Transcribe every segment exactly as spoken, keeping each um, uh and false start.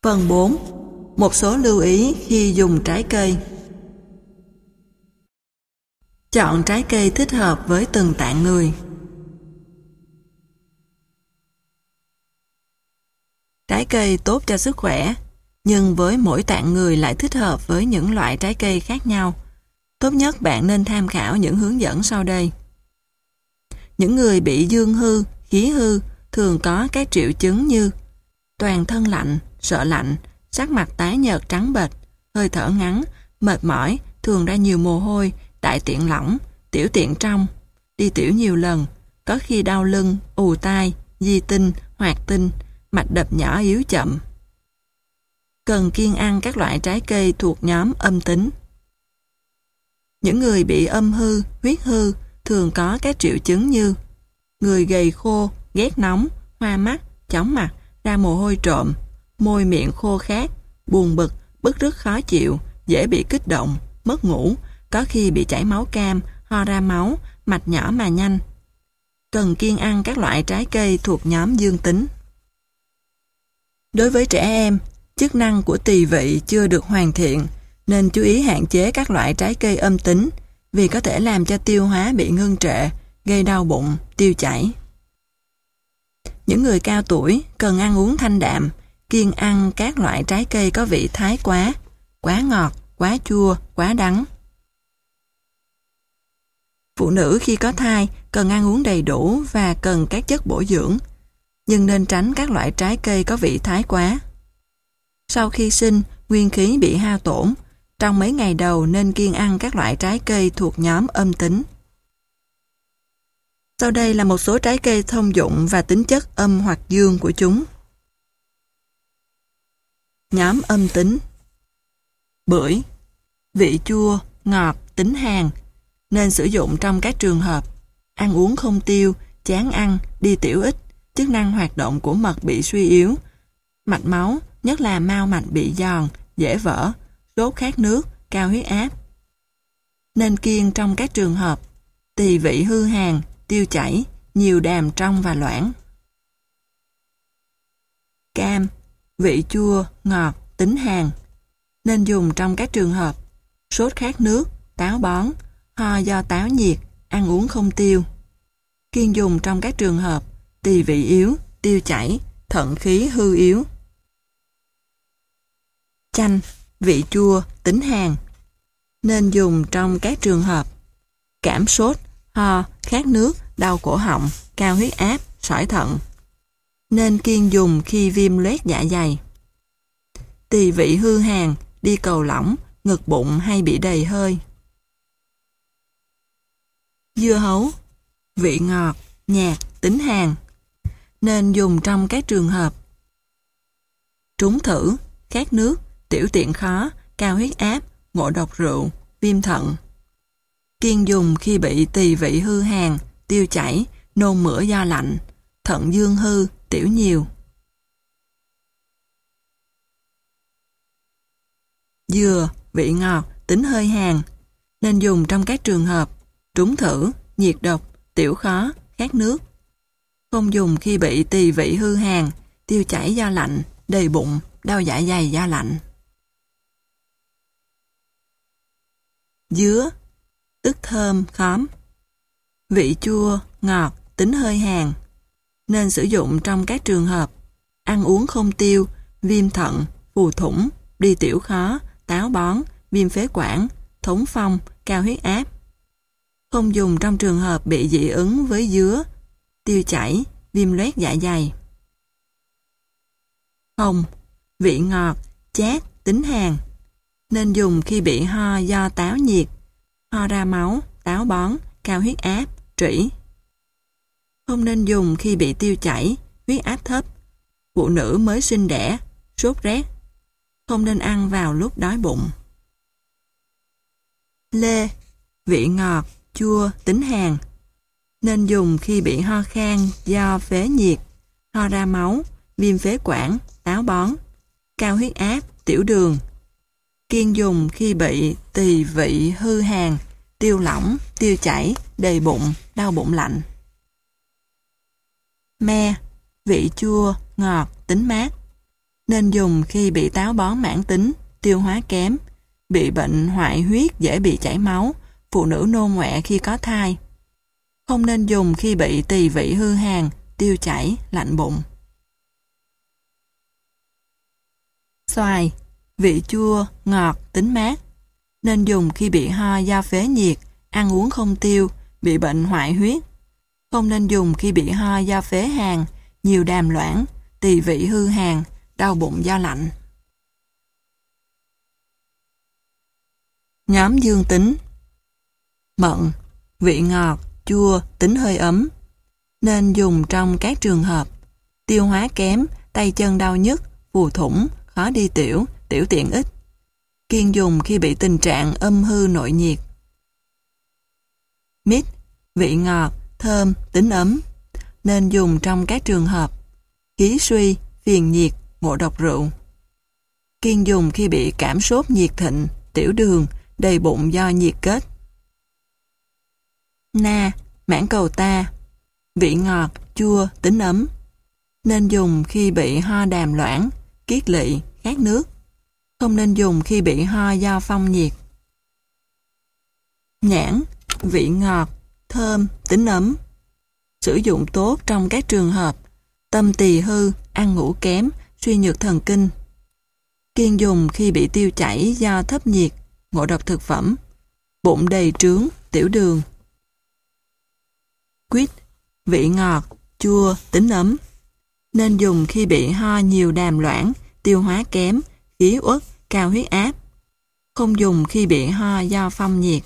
Phần bốn. Một số lưu ý khi dùng trái cây. Chọn trái cây thích hợp với từng tạng người. Trái cây tốt cho sức khỏe, nhưng với mỗi tạng người lại thích hợp với những loại trái cây khác nhau. Tốt nhất bạn nên tham khảo những hướng dẫn sau đây. Những người bị dương hư, khí hư thường có các triệu chứng như toàn thân lạnh, sợ lạnh, sắc mặt tái nhợt trắng bệch, hơi thở ngắn, mệt mỏi, thường ra nhiều mồ hôi, đại tiện lỏng, tiểu tiện trong, đi tiểu nhiều lần, có khi đau lưng, ù tai, di tinh, hoạt tinh, mạch đập nhỏ yếu chậm. Cần kiêng ăn các loại trái cây thuộc nhóm âm tính. Những người bị âm hư, huyết hư thường có các triệu chứng như người gầy khô, ghét nóng, hoa mắt, chóng mặt, ra mồ hôi trộm, môi miệng khô khát, buồn bực, bứt rứt khó chịu, dễ bị kích động, mất ngủ, có khi bị chảy máu cam, ho ra máu, mạch nhỏ mà nhanh. Cần kiêng ăn các loại trái cây thuộc nhóm dương tính. Đối với trẻ em, chức năng của tỳ vị chưa được hoàn thiện, nên chú ý hạn chế các loại trái cây âm tính vì có thể làm cho tiêu hóa bị ngưng trệ, gây đau bụng, tiêu chảy. Những người cao tuổi cần ăn uống thanh đạm, kiêng ăn các loại trái cây có vị thái quá, quá ngọt, quá chua, quá đắng. Phụ nữ khi có thai cần ăn uống đầy đủ và cần các chất bổ dưỡng, nhưng nên tránh các loại trái cây có vị thái quá. Sau khi sinh, nguyên khí bị hao tổn, trong mấy ngày đầu nên kiêng ăn các loại trái cây thuộc nhóm âm tính. Sau đây là một số trái cây thông dụng và tính chất âm hoặc dương của chúng. Nhóm âm tính. Bưởi, vị chua, ngọt, tính hàn, nên sử dụng trong các trường hợp ăn uống không tiêu, chán ăn, đi tiểu ít, chức năng hoạt động của mật bị suy yếu, mạch máu, nhất là mao mạch bị giòn, dễ vỡ, sốt khát nước, cao huyết áp. Nên kiêng trong các trường hợp tỳ vị hư hàn, tiêu chảy, nhiều đàm trong và loãng. Cam, vị chua, ngọt, tính hàn, nên dùng trong các trường hợp sốt khát nước, táo bón, ho do táo nhiệt, ăn uống không tiêu. Kiêng dùng trong các trường hợp tỳ vị yếu, tiêu chảy, thận khí hư yếu. Chanh, vị chua, tính hàn, nên dùng trong các trường hợp cảm sốt, ho, khát nước, đau cổ họng, cao huyết áp, sỏi thận. Nên kiêng dùng khi viêm loét dạ dày. Tỳ vị hư hàn, đi cầu lỏng, ngực bụng hay bị đầy hơi. Dưa hấu, vị ngọt, nhạt, tính hàn, nên dùng trong các trường hợp trúng thử, khát nước, tiểu tiện khó, cao huyết áp, ngộ độc rượu, viêm thận. Kiêng dùng khi bị tỳ vị hư hàn, tiêu chảy, nôn mửa do lạnh, thận dương hư, tiểu nhiều. Dừa, vị ngọt, tính hơi hàn, nên dùng trong các trường hợp trúng thử, nhiệt độc, tiểu khó, khát nước. Không dùng khi bị tỳ vị hư hàn, tiêu chảy do lạnh, đầy bụng, đau dạ dày do lạnh. Dứa, tức thơm, khóm, vị chua, ngọt, tính hơi hàn, nên sử dụng trong các trường hợp ăn uống không tiêu, viêm thận, phù thủng, đi tiểu khó, táo bón, viêm phế quản, thống phong, cao huyết áp. Không dùng trong trường hợp bị dị ứng với dứa, tiêu chảy, viêm loét dạ dày. Hồng, vị ngọt, chát, tính hàn, nên dùng khi bị ho do táo nhiệt, ho ra máu, táo bón, cao huyết áp, trĩ. Không nên dùng khi bị tiêu chảy, huyết áp thấp, phụ nữ mới sinh đẻ, sốt rét. Không nên ăn vào lúc đói bụng. Lê, vị ngọt, chua, tính hàn, nên dùng khi bị ho khan do phế nhiệt, ho ra máu, viêm phế quản, táo bón, cao huyết áp, tiểu đường. Kiêng dùng khi bị tỳ vị hư hàn, tiêu lỏng, tiêu chảy, đầy bụng, đau bụng lạnh. Me, vị chua, ngọt, tính mát, nên dùng khi bị táo bón mãn tính, tiêu hóa kém, bị bệnh hoại huyết dễ bị chảy máu, phụ nữ nôn ọe khi có thai. Không nên dùng khi bị tỳ vị hư hàn, tiêu chảy, lạnh bụng. Xoài, vị chua, ngọt, tính mát. Nên dùng khi bị ho do phế nhiệt, ăn uống không tiêu, bị bệnh hoại huyết. Không nên dùng khi bị ho do phế hàn, nhiều đàm loãng, tỳ vị hư hàn, đau bụng do lạnh. Nhóm dương tính. Mận, vị ngọt, chua, tính hơi ấm. Nên dùng trong các trường hợp tiêu hóa kém, tay chân đau nhức, phù thủng, khó đi tiểu, tiểu tiện ít. Kiêng dùng khi bị tình trạng âm hư nội nhiệt. Mít, vị ngọt, thơm, tính ấm. Nên dùng trong các trường hợp khí suy, phiền nhiệt, ngộ độc rượu. Kiêng dùng khi bị cảm sốt nhiệt thịnh, tiểu đường, đầy bụng do nhiệt kết. Na, mãng cầu ta, vị ngọt, chua, tính ấm. Nên dùng khi bị ho đàm loãng, kiết lỵ, khát nước. Không nên dùng khi bị ho do phong nhiệt. Nhãn, vị ngọt, thơm, tính ấm. Sử dụng tốt trong các trường hợp tâm tỳ hư, ăn ngủ kém, suy nhược thần kinh. Kiêng dùng khi bị tiêu chảy do thấp nhiệt, ngộ độc thực phẩm, bụng đầy trướng, tiểu đường. Quýt, vị ngọt, chua, tính ấm. Nên dùng khi bị ho nhiều đàm loãng, tiêu hóa kém, khí uất, cao huyết áp. Không dùng khi bị ho do phong nhiệt.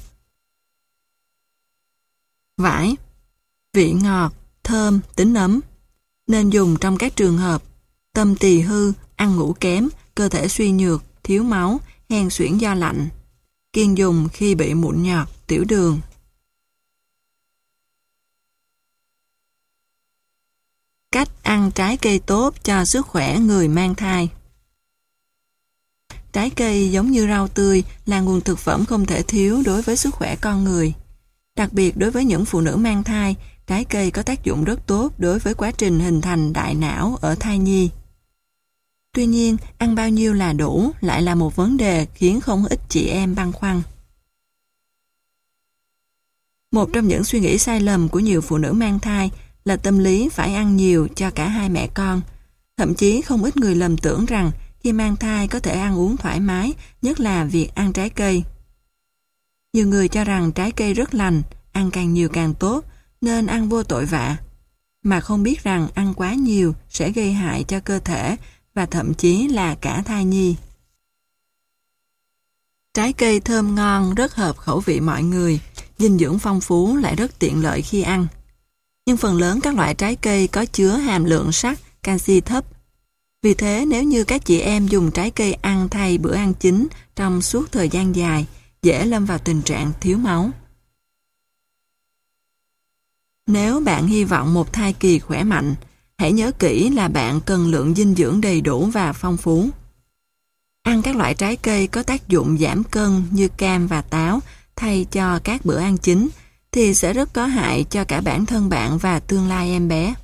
Vải, vị ngọt, thơm, tính ấm. Nên dùng trong các trường hợp tâm tỳ hư, ăn ngủ kém, cơ thể suy nhược, thiếu máu, hen suyễn do lạnh. Kiêng dùng khi bị mụn nhọt, tiểu đường. Cách ăn trái cây tốt cho sức khỏe người mang thai. Trái cây giống như rau tươi là nguồn thực phẩm không thể thiếu đối với sức khỏe con người. Đặc biệt đối với những phụ nữ mang thai, trái cây có tác dụng rất tốt đối với quá trình hình thành đại não ở thai nhi. Tuy nhiên, ăn bao nhiêu là đủ lại là một vấn đề khiến không ít chị em băn khoăn. Một trong những suy nghĩ sai lầm của nhiều phụ nữ mang thai là tâm lý phải ăn nhiều cho cả hai mẹ con. Thậm chí không ít người lầm tưởng rằng khi mang thai có thể ăn uống thoải mái, nhất là việc ăn trái cây. Nhiều người cho rằng trái cây rất lành, ăn càng nhiều càng tốt, nên ăn vô tội vạ, mà không biết rằng ăn quá nhiều sẽ gây hại cho cơ thể và thậm chí là cả thai nhi. Trái cây thơm ngon, rất hợp khẩu vị mọi người, dinh dưỡng phong phú lại rất tiện lợi khi ăn. Nhưng phần lớn các loại trái cây có chứa hàm lượng sắt, canxi thấp. Vì thế nếu như các chị em dùng trái cây ăn thay bữa ăn chính trong suốt thời gian dài, dễ lâm vào tình trạng thiếu máu. Nếu bạn hy vọng một thai kỳ khỏe mạnh, hãy nhớ kỹ là bạn cần lượng dinh dưỡng đầy đủ và phong phú. Ăn các loại trái cây có tác dụng giảm cân như cam và táo thay cho các bữa ăn chính thì sẽ rất có hại cho cả bản thân bạn và tương lai em bé.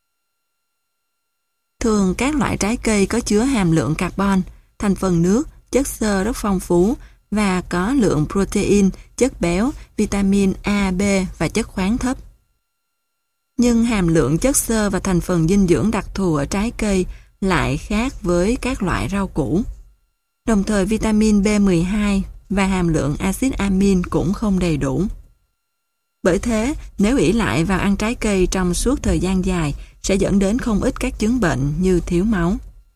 Thường các loại trái cây có chứa hàm lượng carbon, thành phần nước, chất xơ rất phong phú và có lượng protein, chất béo, vitamin A, B và chất khoáng thấp. Nhưng hàm lượng chất xơ và thành phần dinh dưỡng đặc thù ở trái cây lại khác với các loại rau củ. Đồng thời vitamin B mười hai và hàm lượng axit amin cũng không đầy đủ. Bởi thế, nếu ỷ lại vào ăn trái cây trong suốt thời gian dài sẽ dẫn đến không ít các chứng bệnh như thiếu máu.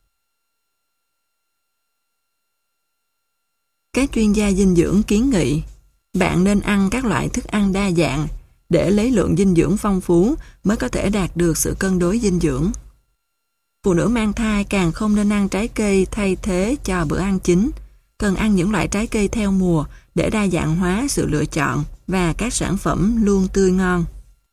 Các chuyên gia dinh dưỡng kiến nghị bạn nên ăn các loại thức ăn đa dạng để lấy lượng dinh dưỡng phong phú mới có thể đạt được sự cân đối dinh dưỡng. Phụ nữ mang thai càng không nên ăn trái cây thay thế cho bữa ăn chính, cần ăn những loại trái cây theo mùa để đa dạng hóa sự lựa chọn và các sản phẩm luôn tươi ngon.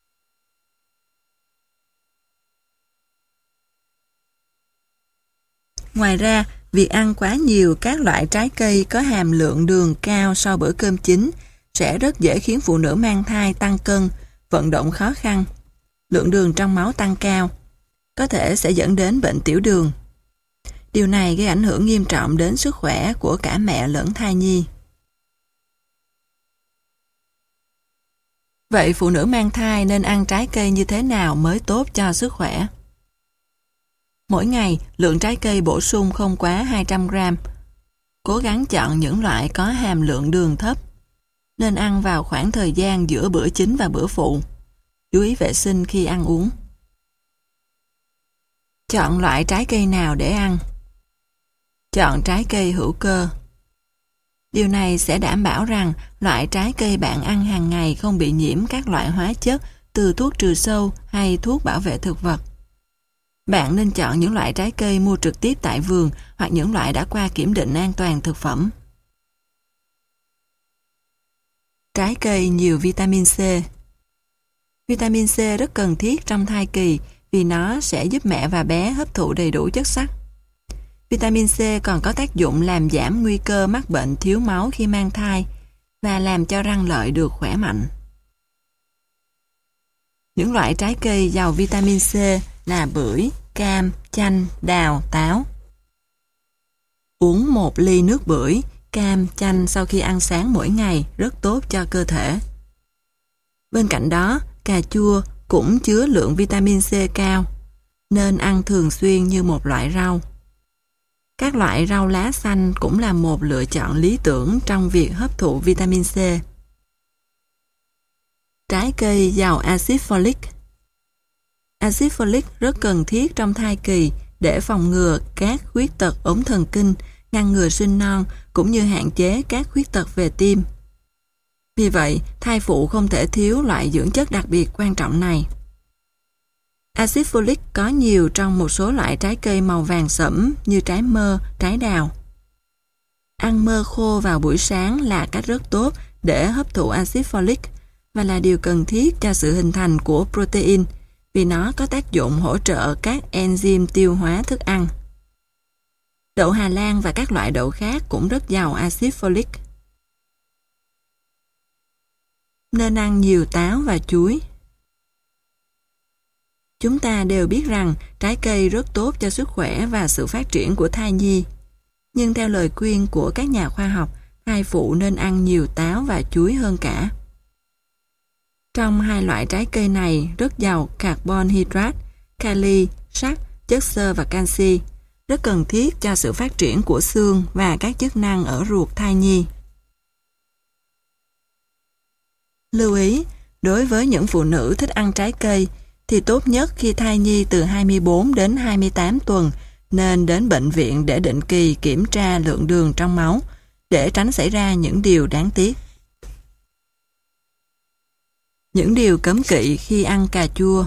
Ngoài ra, việc ăn quá nhiều các loại trái cây có hàm lượng đường cao sau bữa cơm chính sẽ rất dễ khiến phụ nữ mang thai tăng cân, vận động khó khăn, lượng đường trong máu tăng cao, có thể sẽ dẫn đến bệnh tiểu đường. Điều này gây ảnh hưởng nghiêm trọng đến sức khỏe của cả mẹ lẫn thai nhi. Vậy phụ nữ mang thai nên ăn trái cây như thế nào mới tốt cho sức khỏe? Mỗi ngày, lượng trái cây bổ sung không quá hai trăm gram. Cố gắng chọn những loại có hàm lượng đường thấp. Nên ăn vào khoảng thời gian giữa bữa chính và bữa phụ. Chú ý vệ sinh khi ăn uống. Chọn loại trái cây nào để ăn? Chọn trái cây hữu cơ. Điều này sẽ đảm bảo rằng loại trái cây bạn ăn hàng ngày không bị nhiễm các loại hóa chất từ thuốc trừ sâu hay thuốc bảo vệ thực vật. Bạn nên chọn những loại trái cây mua trực tiếp tại vườn hoặc những loại đã qua kiểm định an toàn thực phẩm. Trái cây nhiều vitamin C. Vitamin C rất cần thiết trong thai kỳ vì nó sẽ giúp mẹ và bé hấp thụ đầy đủ chất sắt. Vitamin C còn có tác dụng làm giảm nguy cơ mắc bệnh thiếu máu khi mang thai và làm cho răng lợi được khỏe mạnh. Những loại trái cây giàu vitamin C là bưởi, cam, chanh, đào, táo. Uống một ly nước bưởi, cam, chanh sau khi ăn sáng mỗi ngày rất tốt cho cơ thể. Bên cạnh đó, cà chua cũng chứa lượng vitamin C cao, nên ăn thường xuyên như một loại rau. Các loại rau lá xanh cũng là một lựa chọn lý tưởng trong việc hấp thụ vitamin C. Trái cây giàu axit folic. Axit folic rất cần thiết trong thai kỳ để phòng ngừa các khuyết tật ống thần kinh, ngăn ngừa sinh non cũng như hạn chế các khuyết tật về tim. Vì vậy, thai phụ không thể thiếu loại dưỡng chất đặc biệt quan trọng này. Axit folic có nhiều trong một số loại trái cây màu vàng sẫm như trái mơ, trái đào. Ăn mơ khô vào buổi sáng là cách rất tốt để hấp thụ axit folic và là điều cần thiết cho sự hình thành của protein vì nó có tác dụng hỗ trợ các enzyme tiêu hóa thức ăn. Đậu Hà Lan và các loại đậu khác cũng rất giàu axit folic. Nên ăn nhiều táo và chuối. Chúng ta đều biết rằng trái cây rất tốt cho sức khỏe và sự phát triển của thai nhi. Nhưng theo lời khuyên của các nhà khoa học, thai phụ nên ăn nhiều táo và chuối hơn cả. Trong hai loại trái cây này rất giàu carbon hydrate, kali, sắt, chất xơ và canxi, rất cần thiết cho sự phát triển của xương và các chức năng ở ruột thai nhi. Lưu ý, đối với những phụ nữ thích ăn trái cây, thì tốt nhất khi thai nhi từ hai mươi bốn đến hai mươi tám tuần nên đến bệnh viện để định kỳ kiểm tra lượng đường trong máu để tránh xảy ra những điều đáng tiếc. Những điều cấm kỵ khi ăn cà chua.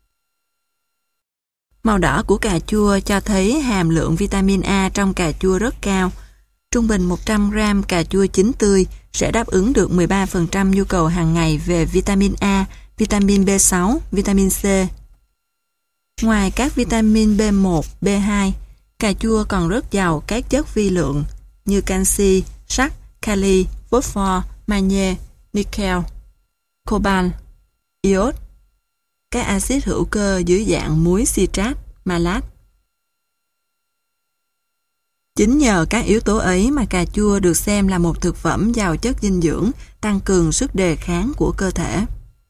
Màu đỏ của cà chua cho thấy hàm lượng vitamin A trong cà chua rất cao. Trung bình một trăm gram cà chua chín tươi sẽ đáp ứng được mười ba phần trăm nhu cầu hàng ngày về vitamin A, vitamin B sáu, vitamin C. Ngoài các vitamin B một, B hai, cà chua còn rất giàu các chất vi lượng như canxi, sắt, kali, phosphor, magie, nickel, cobalt, iốt, các axit hữu cơ dưới dạng muối citrat, malat. Chính nhờ các yếu tố ấy mà cà chua được xem là một thực phẩm giàu chất dinh dưỡng, tăng cường sức đề kháng của cơ thể.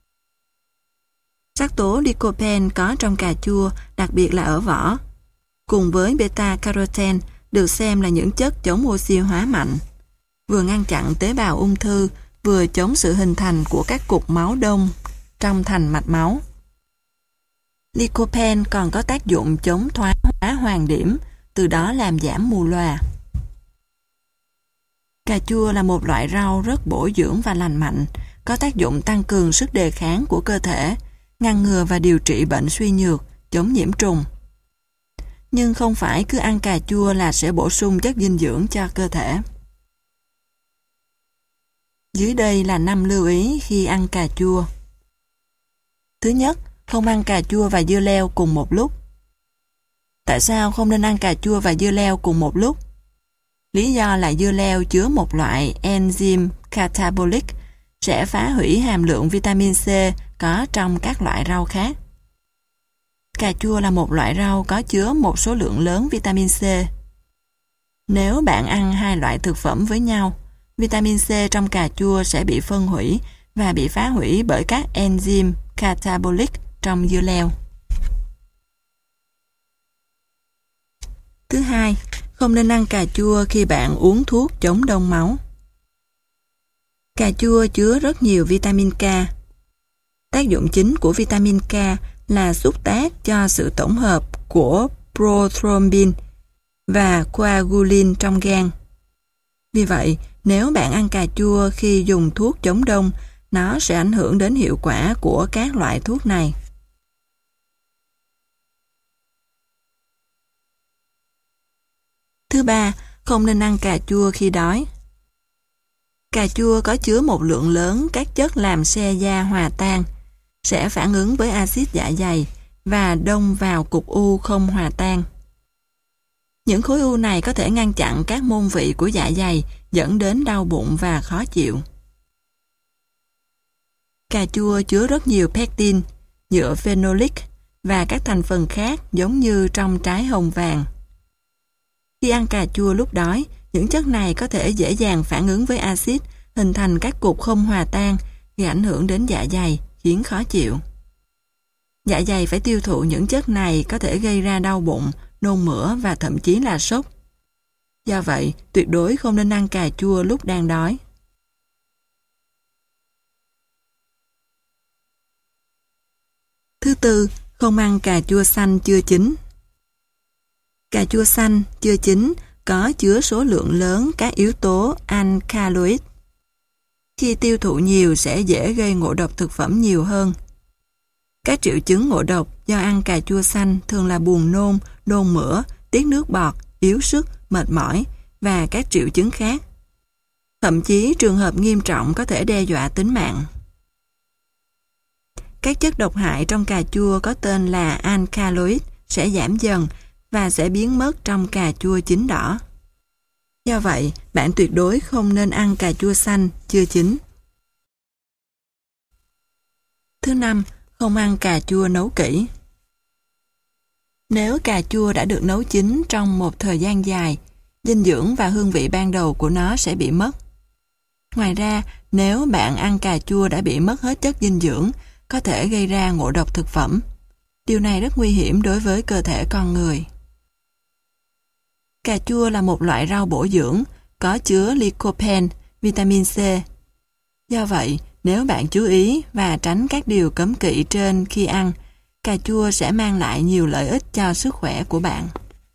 Sắc tố lycopene có trong cà chua, đặc biệt là ở vỏ, cùng với beta-carotene được xem là những chất chống oxy hóa mạnh, vừa ngăn chặn tế bào ung thư, vừa chống sự hình thành của các cục máu đông trong thành mạch máu. Lycopene còn có tác dụng chống thoái hóa hoàng điểm, từ đó làm giảm mù lòa. Cà chua là một loại rau rất bổ dưỡng và lành mạnh, có tác dụng tăng cường sức đề kháng của cơ thể, ngăn ngừa và điều trị bệnh suy nhược, chống nhiễm trùng. Nhưng không phải cứ ăn cà chua là sẽ bổ sung chất dinh dưỡng cho cơ thể. Dưới đây là năm lưu ý khi ăn cà chua. Thứ nhất, không ăn cà chua và dưa leo cùng một lúc. Tại sao không nên ăn cà chua và dưa leo cùng một lúc? Lý do là dưa leo chứa một loại enzyme catabolic sẽ phá hủy hàm lượng vitamin C có trong các loại rau khác. Cà chua là một loại rau có chứa một số lượng lớn vitamin C. Nếu bạn ăn hai loại thực phẩm với nhau, vitamin C trong cà chua sẽ bị phân hủy và bị phá hủy bởi các enzyme catabolic trong dưa leo. Thứ hai, không nên ăn cà chua khi bạn uống thuốc chống đông máu. Cà chua chứa rất nhiều vitamin K. Tác dụng chính của vitamin K là xúc tác cho sự tổng hợp của prothrombin và coagulin trong gan. Vì vậy, nếu bạn ăn cà chua khi dùng thuốc chống đông, nó sẽ ảnh hưởng đến hiệu quả của các loại thuốc này. Thứ ba, không nên ăn cà chua khi đói. Cà chua có chứa một lượng lớn các chất làm xe da hòa tan, sẽ phản ứng với axit dạ dày và đông vào cục u không hòa tan. Những khối u này có thể ngăn chặn các môn vị của dạ dày, dẫn đến đau bụng và khó chịu. Cà chua chứa rất nhiều pectin, nhựa phenolic và các thành phần khác giống như trong trái hồng vàng. Khi ăn cà chua lúc đói, những chất này có thể dễ dàng phản ứng với axit, hình thành các cục không hòa tan, gây ảnh hưởng đến dạ dày, khiến khó chịu. Dạ dày phải tiêu thụ những chất này có thể gây ra đau bụng, nôn mửa và thậm chí là sốt. Do vậy, tuyệt đối không nên ăn cà chua lúc đang đói. Thứ tư, không ăn cà chua xanh chưa chín. Cà chua xanh chưa chín có chứa số lượng lớn các yếu tố alkaloid. Khi tiêu thụ nhiều sẽ dễ gây ngộ độc thực phẩm nhiều hơn. Các triệu chứng ngộ độc do ăn cà chua xanh thường là buồn nôn, nôn mửa, tiết nước bọt, yếu sức, mệt mỏi và các triệu chứng khác. Thậm chí trường hợp nghiêm trọng có thể đe dọa tính mạng. Các chất độc hại trong cà chua có tên là alkaloid sẽ giảm dần và sẽ biến mất trong cà chua chín đỏ. Do vậy, bạn tuyệt đối không nên ăn cà chua xanh chưa chín. Thứ năm, không ăn cà chua nấu kỹ. Nếu cà chua đã được nấu chín trong một thời gian dài, dinh dưỡng và hương vị ban đầu của nó sẽ bị mất. Ngoài ra, nếu bạn ăn cà chua đã bị mất hết chất dinh dưỡng, có thể gây ra ngộ độc thực phẩm. Điều này rất nguy hiểm đối với cơ thể con người. Cà chua là một loại rau bổ dưỡng, có chứa lycopene, vitamin C. Do vậy, nếu bạn chú ý và tránh các điều cấm kỵ trên khi ăn, cà chua sẽ mang lại nhiều lợi ích cho sức khỏe của bạn.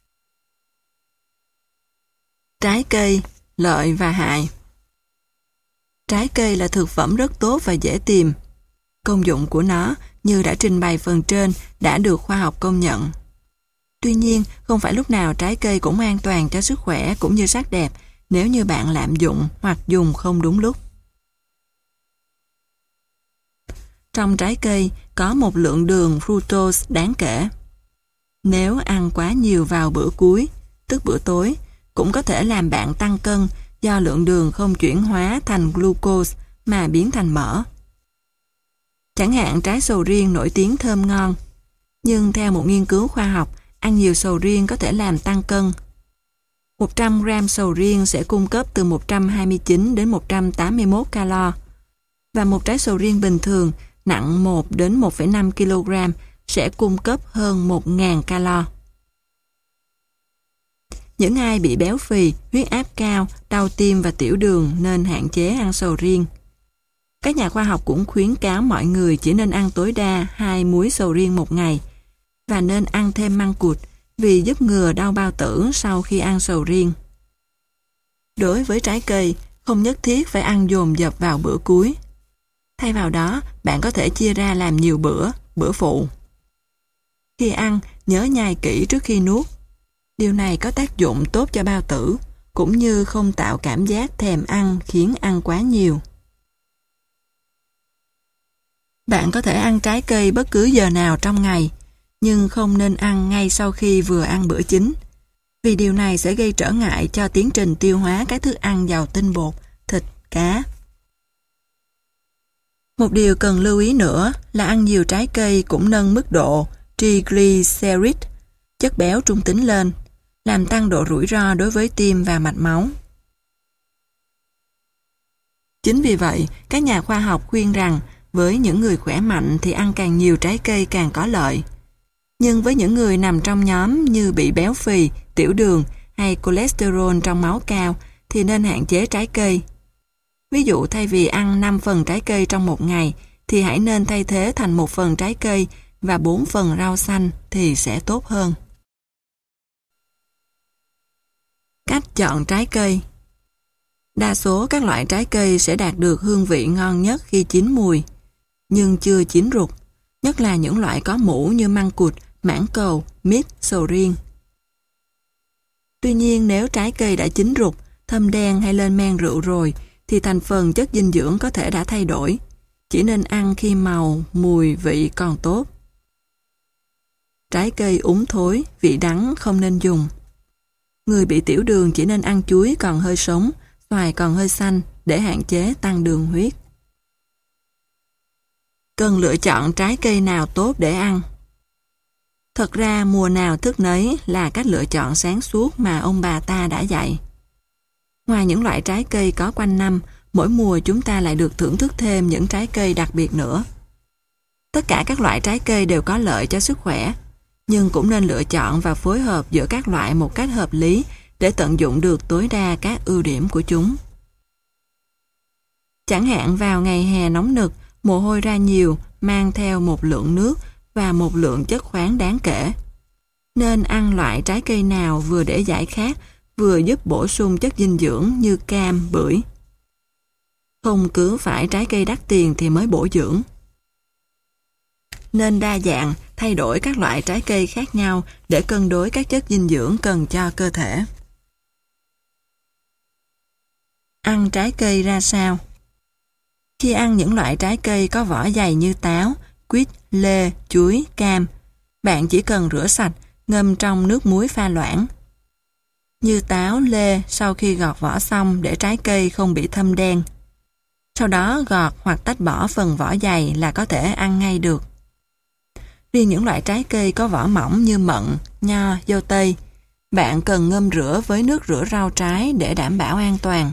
Trái cây, lợi và hại. Trái cây là thực phẩm rất tốt và dễ tìm. Công dụng của nó, như đã trình bày phần trên, đã được khoa học công nhận. Tuy nhiên, không phải lúc nào trái cây cũng an toàn cho sức khỏe cũng như sắc đẹp nếu như bạn lạm dụng hoặc dùng không đúng lúc. Trong trái cây có một lượng đường fructose đáng kể. Nếu ăn quá nhiều vào bữa cuối, tức bữa tối, cũng có thể làm bạn tăng cân do lượng đường không chuyển hóa thành glucose mà biến thành mỡ. Chẳng hạn trái sầu riêng nổi tiếng thơm ngon, nhưng theo một nghiên cứu khoa học, ăn nhiều sầu riêng có thể làm tăng cân. một trăm gram sầu riêng sẽ cung cấp từ một trăm hai mươi chín đến một trăm tám mươi mốt calo, và một trái sầu riêng bình thường nặng một đến một phẩy năm ki lô gam sẽ cung cấp hơn một nghìn calo. Những ai bị béo phì, huyết áp cao, đau tim và tiểu đường nên hạn chế ăn sầu riêng. Các nhà khoa học cũng khuyến cáo mọi người chỉ nên ăn tối đa hai múi sầu riêng một ngày và nên ăn thêm măng cụt vì giúp ngừa đau bao tử sau khi ăn sầu riêng. Đối với trái cây, không nhất thiết phải ăn dồn dập vào bữa cuối. Thay vào đó, bạn có thể chia ra làm nhiều bữa, bữa phụ. Khi ăn, nhớ nhai kỹ trước khi nuốt. Điều này có tác dụng tốt cho bao tử, cũng như không tạo cảm giác thèm ăn khiến ăn quá nhiều. Bạn có thể ăn trái cây bất cứ giờ nào trong ngày, nhưng không nên ăn ngay sau khi vừa ăn bữa chính, vì điều này sẽ gây trở ngại cho tiến trình tiêu hóa các thức ăn giàu tinh bột, thịt, cá. Một điều cần lưu ý nữa là ăn nhiều trái cây cũng nâng mức độ triglycerid, chất béo trung tính lên, làm tăng độ rủi ro đối với tim và mạch máu. Chính vì vậy, các nhà khoa học khuyên rằng với những người khỏe mạnh thì ăn càng nhiều trái cây càng có lợi. Nhưng với những người nằm trong nhóm như bị béo phì, tiểu đường hay cholesterol trong máu cao thì nên hạn chế trái cây. Ví dụ thay vì ăn năm phần trái cây trong một ngày thì hãy nên thay thế thành một phần trái cây và bốn phần rau xanh thì sẽ tốt hơn. Cách chọn trái cây. Đa số các loại trái cây sẽ đạt được hương vị ngon nhất khi chín mùi, nhưng chưa chín rụt, nhất là những loại có mủ như măng cụt, mãng cầu, mít, sầu riêng. Tuy nhiên nếu trái cây đã chín rụt, thâm đen hay lên men rượu rồi, thì thành phần chất dinh dưỡng có thể đã thay đổi. Chỉ nên ăn khi màu, mùi, vị còn tốt. Trái cây úng thối, vị đắng không nên dùng. Người bị tiểu đường chỉ nên ăn chuối còn hơi sống, xoài còn hơi xanh để hạn chế tăng đường huyết. Cần lựa chọn trái cây nào tốt để ăn. Thật ra mùa nào thức nấy là cách lựa chọn sáng suốt mà ông bà ta đã dạy. Ngoài những loại trái cây có quanh năm, mỗi mùa chúng ta lại được thưởng thức thêm những trái cây đặc biệt nữa. Tất cả các loại trái cây đều có lợi cho sức khỏe, nhưng cũng nên lựa chọn và phối hợp giữa các loại một cách hợp lý để tận dụng được tối đa các ưu điểm của chúng. Chẳng hạn vào ngày hè nóng nực, mồ hôi ra nhiều, mang theo một lượng nước và một lượng chất khoáng đáng kể. Nên ăn loại trái cây nào vừa để giải khát, vừa giúp bổ sung chất dinh dưỡng như cam, bưởi. Không cứ phải trái cây đắt tiền thì mới bổ dưỡng. Nên đa dạng, thay đổi các loại trái cây khác nhau để cân đối các chất dinh dưỡng cần cho cơ thể. Ăn trái cây ra sao? Khi ăn những loại trái cây có vỏ dày như táo, quýt, lê, chuối, cam, bạn chỉ cần rửa sạch, ngâm trong nước muối pha loãng. Như táo, lê, sau khi gọt vỏ xong để trái cây không bị thâm đen. Sau đó gọt hoặc tách bỏ phần vỏ dày là có thể ăn ngay được. Riêng những loại trái cây có vỏ mỏng như mận, nho, dâu tây, bạn cần ngâm rửa với nước rửa rau trái để đảm bảo an toàn.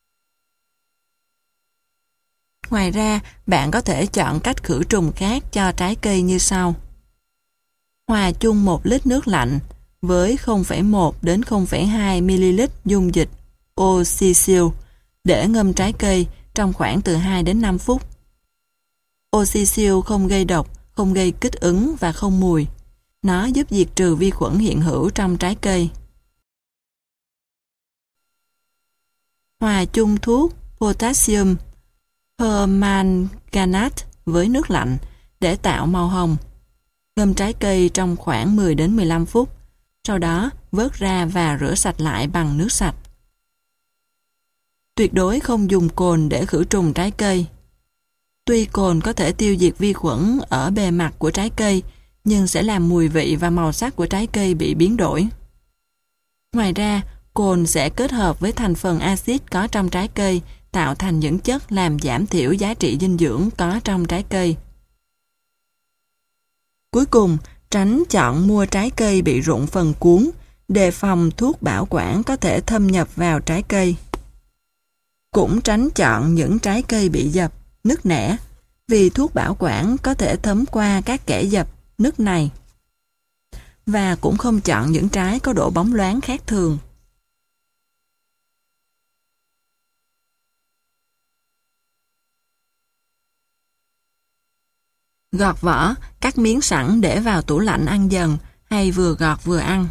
Ngoài ra, bạn có thể chọn cách khử trùng khác cho trái cây như sau. Hòa chung một lít nước lạnh với không phẩy một đến không phẩy hai mi-li-lít dung dịch Oxysil để ngâm trái cây trong khoảng từ hai đến năm phút. Oxysil không gây độc, không gây kích ứng và không mùi. Nó giúp diệt trừ vi khuẩn hiện hữu trong trái cây. Hòa chung thuốc potassium permanganate với nước lạnh để tạo màu hồng. Ngâm trái cây trong khoảng mười đến mười lăm phút. Sau đó vớt ra và rửa sạch lại bằng nước sạch. Tuyệt đối không dùng cồn để khử trùng trái cây. Tuy cồn có thể tiêu diệt vi khuẩn ở bề mặt của trái cây, nhưng sẽ làm mùi vị và màu sắc của trái cây bị biến đổi. Ngoài ra, cồn sẽ kết hợp với thành phần axit có trong trái cây, tạo thành những chất làm giảm thiểu giá trị dinh dưỡng có trong trái cây. Cuối cùng, tránh chọn mua trái cây bị rụng phần cuống, đề phòng thuốc bảo quản có thể thâm nhập vào trái cây. Cũng tránh chọn những trái cây bị dập, nứt nẻ, vì thuốc bảo quản có thể thấm qua các kẽ dập, nứt này. Và cũng không chọn những trái có độ bóng loáng khác thường. Gọt vỏ, cắt miếng sẵn để vào tủ lạnh ăn dần hay vừa gọt vừa ăn.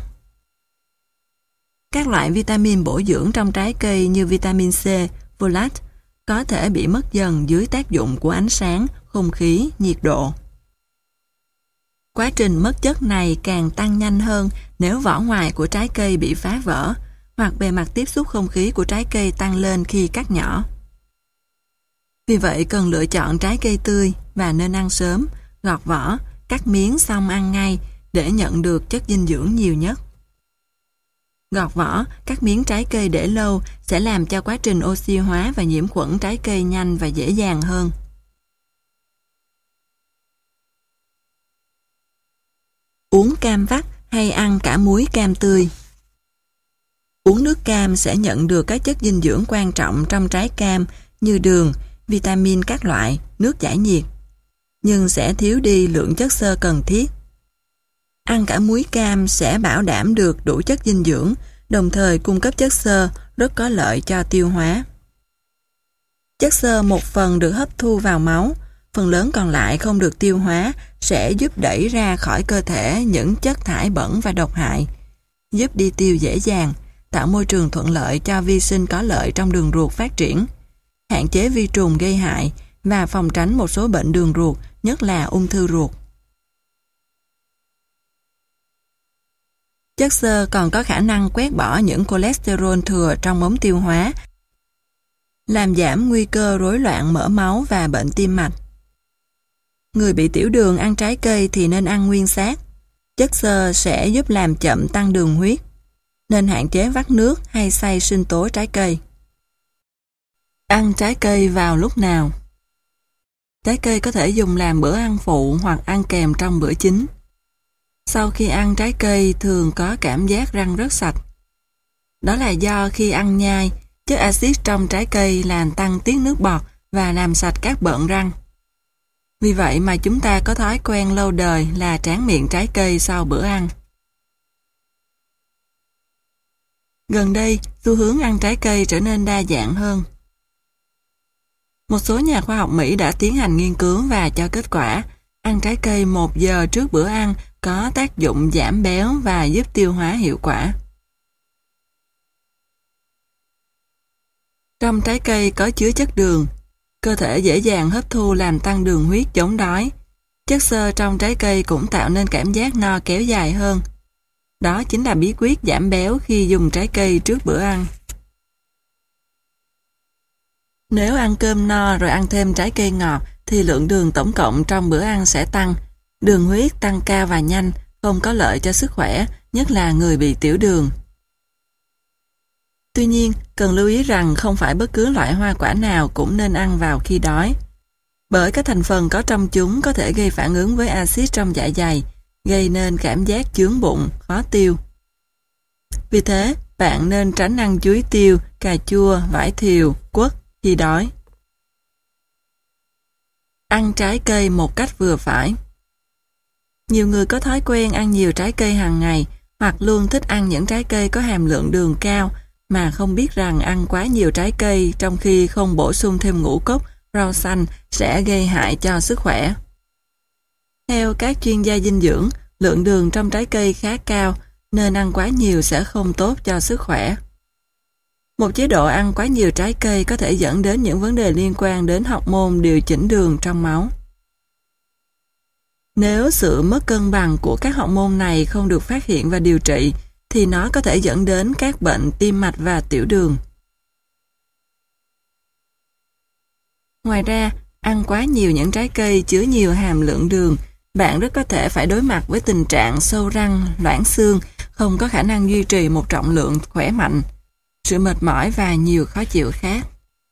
Các loại vitamin bổ dưỡng trong trái cây như vitamin C, folate có thể bị mất dần dưới tác dụng của ánh sáng, không khí, nhiệt độ. Quá trình mất chất này càng tăng nhanh hơn nếu vỏ ngoài của trái cây bị phá vỡ hoặc bề mặt tiếp xúc không khí của trái cây tăng lên khi cắt nhỏ. Vì vậy cần lựa chọn trái cây tươi và nên ăn sớm, gọt vỏ, cắt miếng xong ăn ngay để nhận được chất dinh dưỡng nhiều nhất. Gọt vỏ, cắt miếng trái cây để lâu sẽ làm cho quá trình oxy hóa và nhiễm khuẩn trái cây nhanh và dễ dàng hơn. Uống cam vắt hay ăn cả múi cam tươi. Uống nước cam sẽ nhận được các chất dinh dưỡng quan trọng trong trái cam như đường, vitamin các loại, nước giải nhiệt, nhưng sẽ thiếu đi lượng chất xơ cần thiết. Ăn cả múi cam sẽ bảo đảm được đủ chất dinh dưỡng, đồng thời cung cấp chất xơ rất có lợi cho tiêu hóa. Chất xơ một phần được hấp thu vào máu, phần lớn còn lại không được tiêu hóa sẽ giúp đẩy ra khỏi cơ thể những chất thải bẩn và độc hại, giúp đi tiêu dễ dàng, tạo môi trường thuận lợi cho vi sinh có lợi trong đường ruột phát triển, hạn chế vi trùng gây hại và phòng tránh một số bệnh đường ruột, nhất là ung thư ruột. Chất xơ còn có khả năng quét bỏ những cholesterol thừa trong ống tiêu hóa, làm giảm nguy cơ rối loạn mỡ máu và bệnh tim mạch. Người bị tiểu đường ăn trái cây thì nên ăn nguyên xác. Chất xơ sẽ giúp làm chậm tăng đường huyết, nên hạn chế vắt nước hay xay sinh tố trái cây. Ăn trái cây vào lúc nào? Trái cây có thể dùng làm bữa ăn phụ hoặc ăn kèm trong bữa chính. Sau khi ăn trái cây thường có cảm giác răng rất sạch. Đó là do khi ăn nhai, chất axit trong trái cây làm tăng tiết nước bọt và làm sạch các bợn răng. Vì vậy mà chúng ta có thói quen lâu đời là tráng miệng trái cây sau bữa ăn. Gần đây, xu hướng ăn trái cây trở nên đa dạng hơn. Một số nhà khoa học Mỹ đã tiến hành nghiên cứu và cho kết quả ăn trái cây một giờ trước bữa ăn có tác dụng giảm béo và giúp tiêu hóa hiệu quả. Trong trái cây có chứa chất đường, cơ thể dễ dàng hấp thu làm tăng đường huyết chống đói. Chất xơ trong trái cây cũng tạo nên cảm giác no kéo dài hơn. Đó chính là bí quyết giảm béo khi dùng trái cây trước bữa ăn. Nếu ăn cơm no rồi ăn thêm trái cây ngọt thì lượng đường tổng cộng trong bữa ăn sẽ tăng. Đường huyết tăng cao và nhanh, không có lợi cho sức khỏe, nhất là người bị tiểu đường. Tuy nhiên, cần lưu ý rằng không phải bất cứ loại hoa quả nào cũng nên ăn vào khi đói. Bởi các thành phần có trong chúng có thể gây phản ứng với axit trong dạ dày, gây nên cảm giác chướng bụng, khó tiêu. Vì thế, bạn nên tránh ăn chuối tiêu, cà chua, vải thiều, quất khi đói. Ăn trái cây một cách vừa phải. Nhiều người có thói quen ăn nhiều trái cây hàng ngày hoặc luôn thích ăn những trái cây có hàm lượng đường cao mà không biết rằng ăn quá nhiều trái cây trong khi không bổ sung thêm ngũ cốc, rau xanh sẽ gây hại cho sức khỏe. Theo các chuyên gia dinh dưỡng, lượng đường trong trái cây khá cao nên ăn quá nhiều sẽ không tốt cho sức khỏe. Một chế độ ăn quá nhiều trái cây có thể dẫn đến những vấn đề liên quan đến hormone điều chỉnh đường trong máu. Nếu sự mất cân bằng của các hormone này không được phát hiện và điều trị, thì nó có thể dẫn đến các bệnh tim mạch và tiểu đường. Ngoài ra, ăn quá nhiều những trái cây chứa nhiều hàm lượng đường, bạn rất có thể phải đối mặt với tình trạng sâu răng, loãng xương, không có khả năng duy trì một trọng lượng khỏe mạnh, sự mệt mỏi và nhiều khó chịu khác.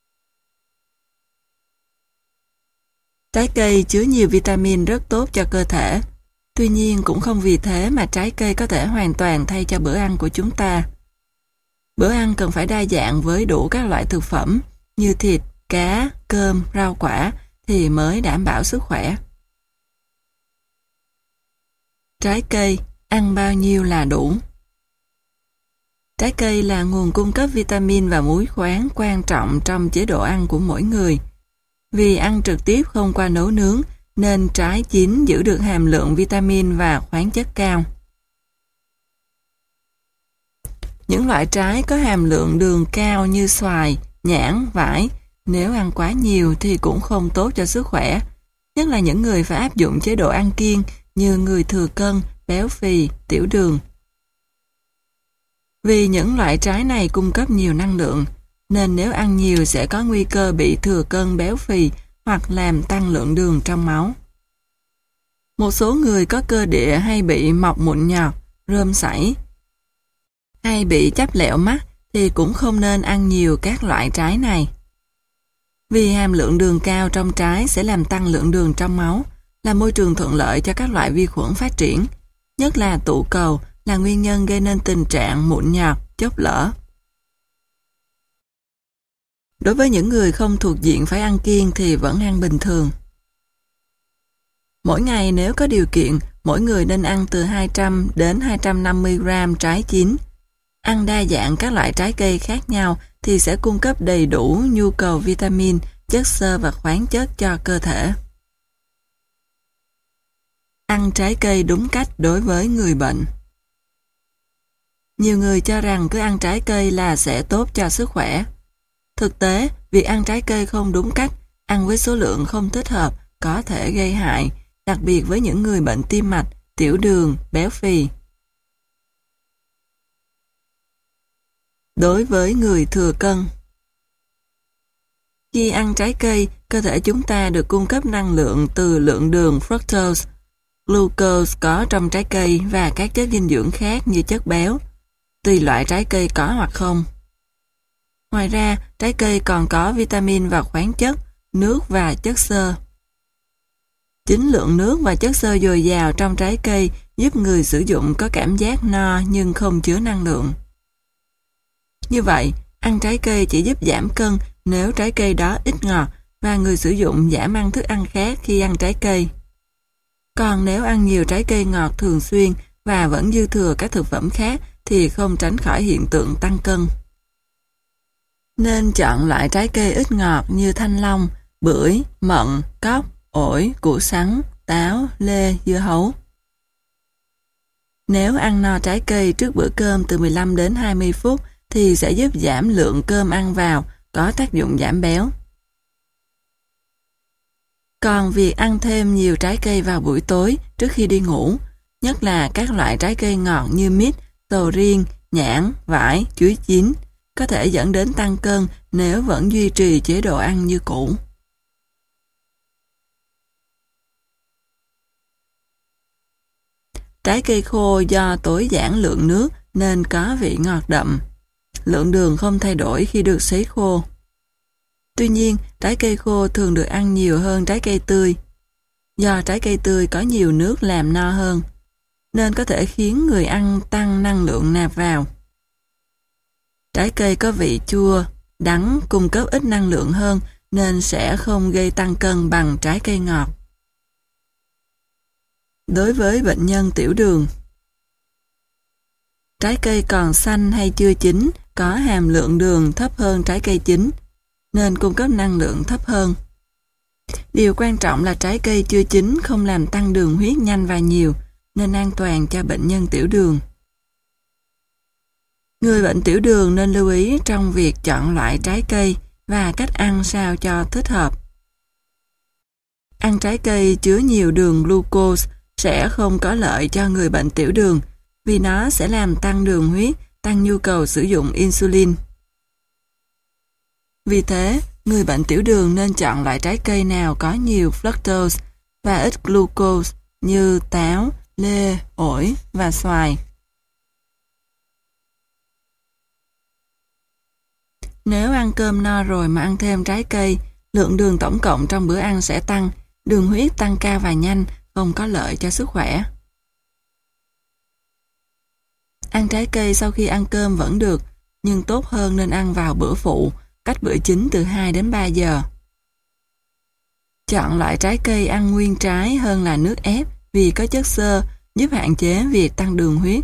Trái cây chứa nhiều vitamin rất tốt cho cơ thể. Tuy nhiên cũng không vì thế mà trái cây có thể hoàn toàn thay cho bữa ăn của chúng ta. Bữa ăn cần phải đa dạng với đủ các loại thực phẩm như thịt, cá, cơm, rau quả thì mới đảm bảo sức khỏe. Trái cây, ăn bao nhiêu là đủ? Trái cây là nguồn cung cấp vitamin và muối khoáng quan trọng trong chế độ ăn của mỗi người. Vì ăn trực tiếp không qua nấu nướng, nên trái chín giữ được hàm lượng vitamin và khoáng chất cao. Những loại trái có hàm lượng đường cao như xoài, nhãn, vải, nếu ăn quá nhiều thì cũng không tốt cho sức khỏe, nhất là những người phải áp dụng chế độ ăn kiêng như người thừa cân, béo phì, tiểu đường. Vì những loại trái này cung cấp nhiều năng lượng, nên nếu ăn nhiều sẽ có nguy cơ bị thừa cân béo phì hoặc làm tăng lượng đường trong máu. Một số người có cơ địa hay bị mọc mụn nhọt, rơm sảy, hay bị chắp lẹo mắt thì cũng không nên ăn nhiều các loại trái này. Vì hàm lượng đường cao trong trái sẽ làm tăng lượng đường trong máu, là môi trường thuận lợi cho các loại vi khuẩn phát triển, nhất là tụ cầu là nguyên nhân gây nên tình trạng mụn nhọt, chốc lở. Đối với những người không thuộc diện phải ăn kiêng thì vẫn ăn bình thường. Mỗi ngày nếu có điều kiện, mỗi người nên ăn từ hai trăm đến hai trăm năm mươi gram trái chín. Ăn đa dạng các loại trái cây khác nhau thì sẽ cung cấp đầy đủ nhu cầu vitamin, chất xơ và khoáng chất cho cơ thể. Ăn trái cây đúng cách đối với người bệnh. Nhiều người cho rằng cứ ăn trái cây là sẽ tốt cho sức khỏe. Thực tế, việc ăn trái cây không đúng cách, ăn với số lượng không thích hợp có thể gây hại, đặc biệt với những người bệnh tim mạch, tiểu đường, béo phì. Đối với người thừa cân, khi ăn trái cây, cơ thể chúng ta được cung cấp năng lượng từ lượng đường fructose, glucose có trong trái cây và các chất dinh dưỡng khác như chất béo, tùy loại trái cây có hoặc không. Ngoài ra, trái cây còn có vitamin và khoáng chất, nước và chất xơ. Chính lượng nước và chất xơ dồi dào trong trái cây giúp người sử dụng có cảm giác no nhưng không chứa năng lượng. Như vậy, ăn trái cây chỉ giúp giảm cân nếu trái cây đó ít ngọt và người sử dụng giảm ăn thức ăn khác khi ăn trái cây. Còn nếu ăn nhiều trái cây ngọt thường xuyên và vẫn dư thừa các thực phẩm khác thì không tránh khỏi hiện tượng tăng cân. Nên chọn loại trái cây ít ngọt như thanh long, bưởi, mận, cóc, ổi, củ sắn, táo, lê, dưa hấu. Nếu ăn no trái cây trước bữa cơm từ mười lăm đến hai mươi phút thì sẽ giúp giảm lượng cơm ăn vào, có tác dụng giảm béo. Còn việc ăn thêm nhiều trái cây vào buổi tối trước khi đi ngủ, nhất là các loại trái cây ngọt như mít, sầu riêng, nhãn, vải, chuối chín, có thể dẫn đến tăng cân nếu vẫn duy trì chế độ ăn như cũ. Trái cây khô do tối giản lượng nước nên có vị ngọt đậm. Lượng đường không thay đổi khi được sấy khô. Tuy nhiên, trái cây khô thường được ăn nhiều hơn trái cây tươi. Do trái cây tươi có nhiều nước làm no hơn, nên có thể khiến người ăn tăng năng lượng nạp vào. Trái cây có vị chua, đắng, cung cấp ít năng lượng hơn nên sẽ không gây tăng cân bằng trái cây ngọt. Đối với bệnh nhân tiểu đường, trái cây còn xanh hay chưa chín có hàm lượng đường thấp hơn trái cây chín, nên cung cấp năng lượng thấp hơn. Điều quan trọng là trái cây chưa chín không làm tăng đường huyết nhanh và nhiều, nên an toàn cho bệnh nhân tiểu đường. Người bệnh tiểu đường nên lưu ý trong việc chọn loại trái cây và cách ăn sao cho thích hợp. Ăn trái cây chứa nhiều đường glucose sẽ không có lợi cho người bệnh tiểu đường vì nó sẽ làm tăng đường huyết, tăng nhu cầu sử dụng insulin. Vì thế, người bệnh tiểu đường nên chọn loại trái cây nào có nhiều fructose và ít glucose như táo, lê, ổi và xoài. Nếu ăn cơm no rồi mà ăn thêm trái cây, lượng đường tổng cộng trong bữa ăn sẽ tăng, đường huyết tăng cao và nhanh, không có lợi cho sức khỏe. Ăn trái cây sau khi ăn cơm vẫn được, nhưng tốt hơn nên ăn vào bữa phụ, cách bữa chính từ hai đến ba giờ. Chọn loại trái cây ăn nguyên trái hơn là nước ép vì có chất xơ, giúp hạn chế việc tăng đường huyết.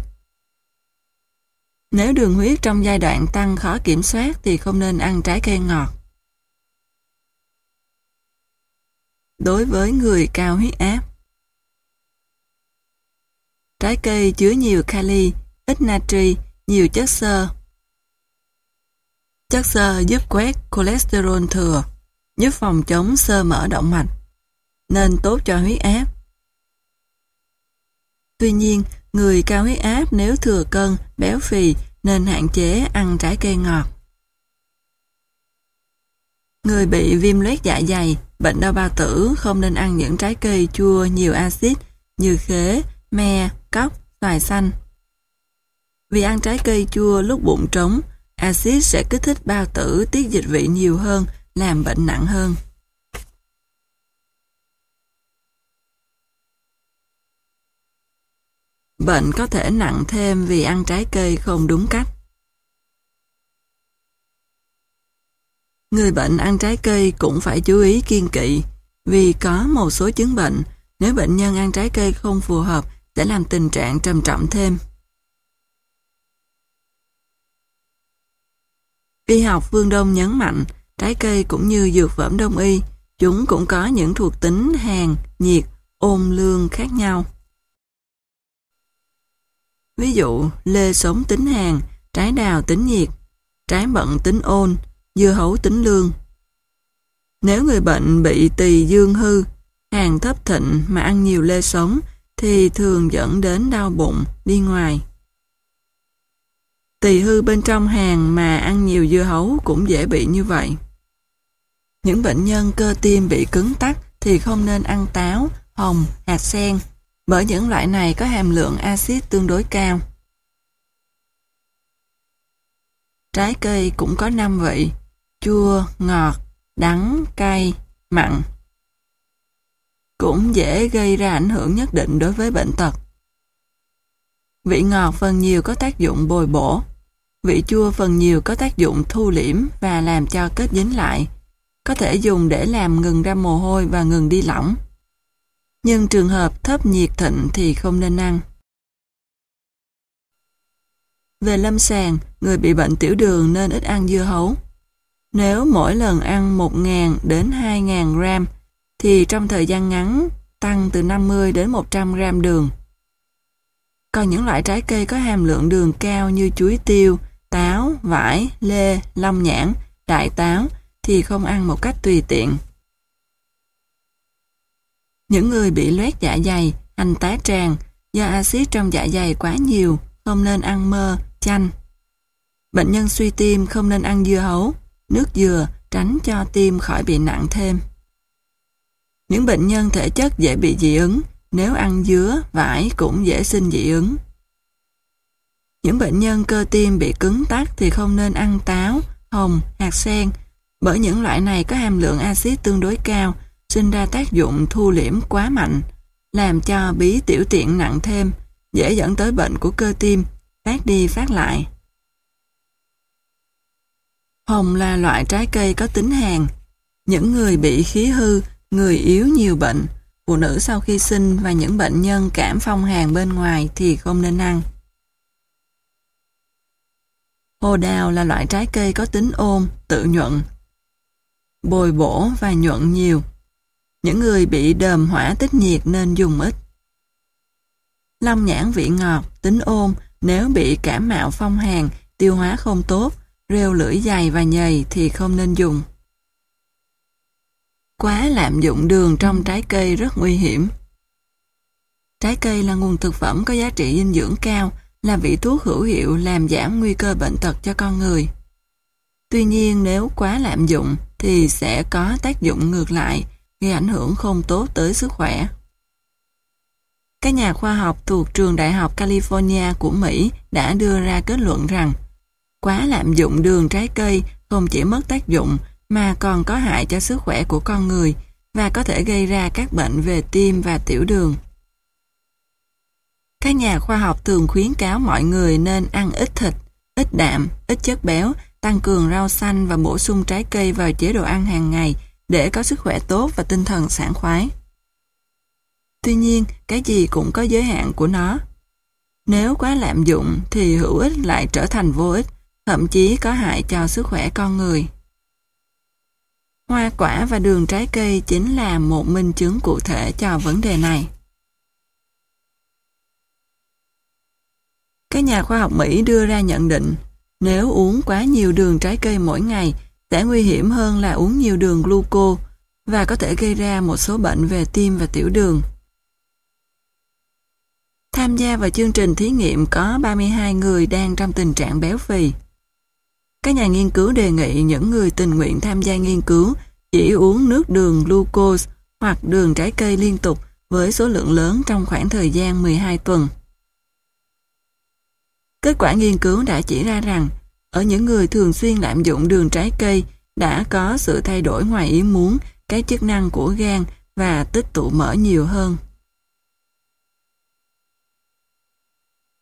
Nếu đường huyết trong giai đoạn tăng khó kiểm soát thì không nên ăn trái cây ngọt. Đối với người cao huyết áp, trái cây chứa nhiều kali, ít natri, nhiều chất xơ. Chất xơ giúp quét cholesterol thừa, giúp phòng chống xơ mỡ động mạch, nên tốt cho huyết áp. Tuy nhiên, người cao huyết áp nếu thừa cân, béo phì nên hạn chế ăn trái cây ngọt. Người bị viêm loét dạ dày, bệnh đau bao tử không nên ăn những trái cây chua nhiều axit như khế, me, cóc, xoài xanh. Vì ăn trái cây chua lúc bụng trống, axit sẽ kích thích bao tử tiết dịch vị nhiều hơn, làm bệnh nặng hơn. Bệnh có thể nặng thêm vì ăn trái cây không đúng cách. Người bệnh ăn trái cây cũng phải chú ý kiêng kỵ, vì có một số chứng bệnh, nếu bệnh nhân ăn trái cây không phù hợp sẽ làm tình trạng trầm trọng thêm. Y học phương Đông nhấn mạnh, trái cây cũng như dược phẩm Đông y, chúng cũng có những thuộc tính hàn, nhiệt, ôn lương khác nhau. Ví dụ, lê sống tính hàn, trái đào tính nhiệt, trái mận tính ôn, dưa hấu tính lương. Nếu người bệnh bị tỳ dương hư, hàn thấp thịnh mà ăn nhiều lê sống, thì thường dẫn đến đau bụng, đi ngoài. Tỳ hư bên trong hàn mà ăn nhiều dưa hấu cũng dễ bị như vậy. Những bệnh nhân cơ tim bị cứng tắc thì không nên ăn táo, hồng, hạt sen, bởi những loại này có hàm lượng axit tương đối cao. Trái cây cũng có năm vị: chua, ngọt, đắng, cay, mặn. Cũng dễ gây ra ảnh hưởng nhất định đối với bệnh tật. Vị ngọt phần nhiều có tác dụng bồi bổ. Vị chua phần nhiều có tác dụng thu liễm và làm cho kết dính lại. Có thể dùng để làm ngừng ra mồ hôi và ngừng đi lỏng. Nhưng trường hợp thấp nhiệt thịnh thì không nên ăn. Về lâm sàng, người bị bệnh tiểu đường nên ít ăn dưa hấu. Nếu mỗi lần ăn một nghìn đến hai nghìn gram, thì trong thời gian ngắn tăng từ năm mươi đến một trăm gram đường. Còn những loại trái cây có hàm lượng đường cao như chuối tiêu, táo, vải, lê, long nhãn, đại táo thì không ăn một cách tùy tiện. Những người bị loét dạ dày, hành tá tràng do axit trong dạ dày quá nhiều không nên ăn mơ, chanh. Bệnh nhân suy tim không nên ăn dưa hấu, nước dừa, tránh cho tim khỏi bị nặng thêm. Những bệnh nhân thể chất dễ bị dị ứng, nếu ăn dứa, vải cũng dễ sinh dị ứng. Những bệnh nhân cơ tim bị cứng tắc thì không nên ăn táo, hồng, hạt sen, bởi những loại này có hàm lượng axit tương đối cao, sinh ra tác dụng thu liễm quá mạnh, làm cho bí tiểu tiện nặng thêm, dễ dẫn tới bệnh của cơ tim, phát đi phát lại. Hồng là loại trái cây có tính hàn. Những người bị khí hư, người yếu nhiều bệnh, phụ nữ sau khi sinh và những bệnh nhân cảm phong hàn bên ngoài thì không nên ăn. Hồ đào là loại trái cây có tính ôn, tự nhuận, bồi bổ và nhuận nhiều. Những người bị đờm hỏa tích nhiệt nên dùng ít. Long nhãn vị ngọt, tính ôn, nếu bị cảm mạo phong hàn, tiêu hóa không tốt, rêu lưỡi dày và nhầy thì không nên dùng. Quá lạm dụng đường trong trái cây rất nguy hiểm. Trái cây là nguồn thực phẩm có giá trị dinh dưỡng cao, là vị thuốc hữu hiệu làm giảm nguy cơ bệnh tật cho con người. Tuy nhiên nếu quá lạm dụng thì sẽ có tác dụng ngược lại, gây ảnh hưởng không tốt tới sức khỏe. Các nhà khoa học thuộc trường Đại học California của Mỹ đã đưa ra kết luận rằng quá lạm dụng đường trái cây không chỉ mất tác dụng mà còn có hại cho sức khỏe của con người và có thể gây ra các bệnh về tim và tiểu đường. Các nhà khoa học thường khuyến cáo mọi người nên ăn ít thịt, ít đạm, ít chất béo, tăng cường rau xanh và bổ sung trái cây vào chế độ ăn hàng ngày để có sức khỏe tốt và tinh thần sảng khoái. Tuy nhiên, cái gì cũng có giới hạn của nó. Nếu quá lạm dụng thì hữu ích lại trở thành vô ích, thậm chí có hại cho sức khỏe con người. Hoa quả và đường trái cây chính là một minh chứng cụ thể cho vấn đề này. Các nhà khoa học Mỹ đưa ra nhận định, nếu uống quá nhiều đường trái cây mỗi ngày sẽ nguy hiểm hơn là uống nhiều đường gluco và có thể gây ra một số bệnh về tim và tiểu đường. Tham gia vào chương trình thí nghiệm có ba mươi hai người đang trong tình trạng béo phì. Các nhà nghiên cứu đề nghị những người tình nguyện tham gia nghiên cứu chỉ uống nước đường glucose hoặc đường trái cây liên tục với số lượng lớn trong khoảng thời gian mười hai tuần. Kết quả nghiên cứu đã chỉ ra rằng, ở những người thường xuyên lạm dụng đường trái cây đã có sự thay đổi ngoài ý muốn các chức năng của gan và tích tụ mỡ nhiều hơn.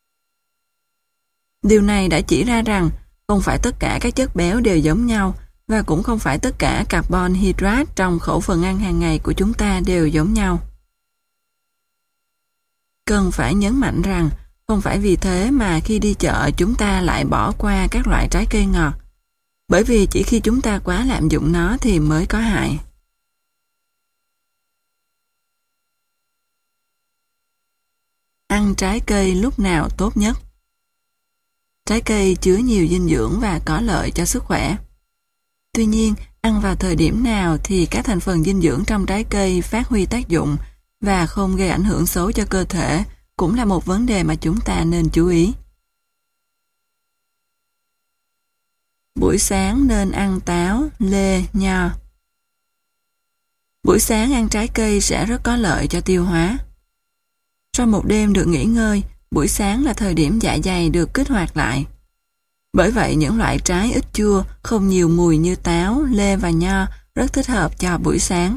Điều này đã chỉ ra rằng không phải tất cả các chất béo đều giống nhau và cũng không phải tất cả carbon hydrate trong khẩu phần ăn hàng ngày của chúng ta đều giống nhau. Cần phải nhấn mạnh rằng không phải vì thế mà khi đi chợ chúng ta lại bỏ qua các loại trái cây ngọt, bởi vì chỉ khi chúng ta quá lạm dụng nó thì mới có hại. Ăn trái cây lúc nào tốt nhất? Trái cây chứa nhiều dinh dưỡng và có lợi cho sức khỏe. Tuy nhiên, ăn vào thời điểm nào thì các thành phần dinh dưỡng trong trái cây phát huy tác dụng và không gây ảnh hưởng xấu cho cơ thể cũng là một vấn đề mà chúng ta nên chú ý. Buổi sáng nên ăn táo, lê, nho. Buổi sáng ăn trái cây sẽ rất có lợi cho tiêu hóa. Sau một đêm được nghỉ ngơi, buổi sáng là thời điểm dạ dày được kích hoạt lại. Bởi vậy những loại trái ít chua, không nhiều mùi như táo, lê và nho rất thích hợp cho buổi sáng.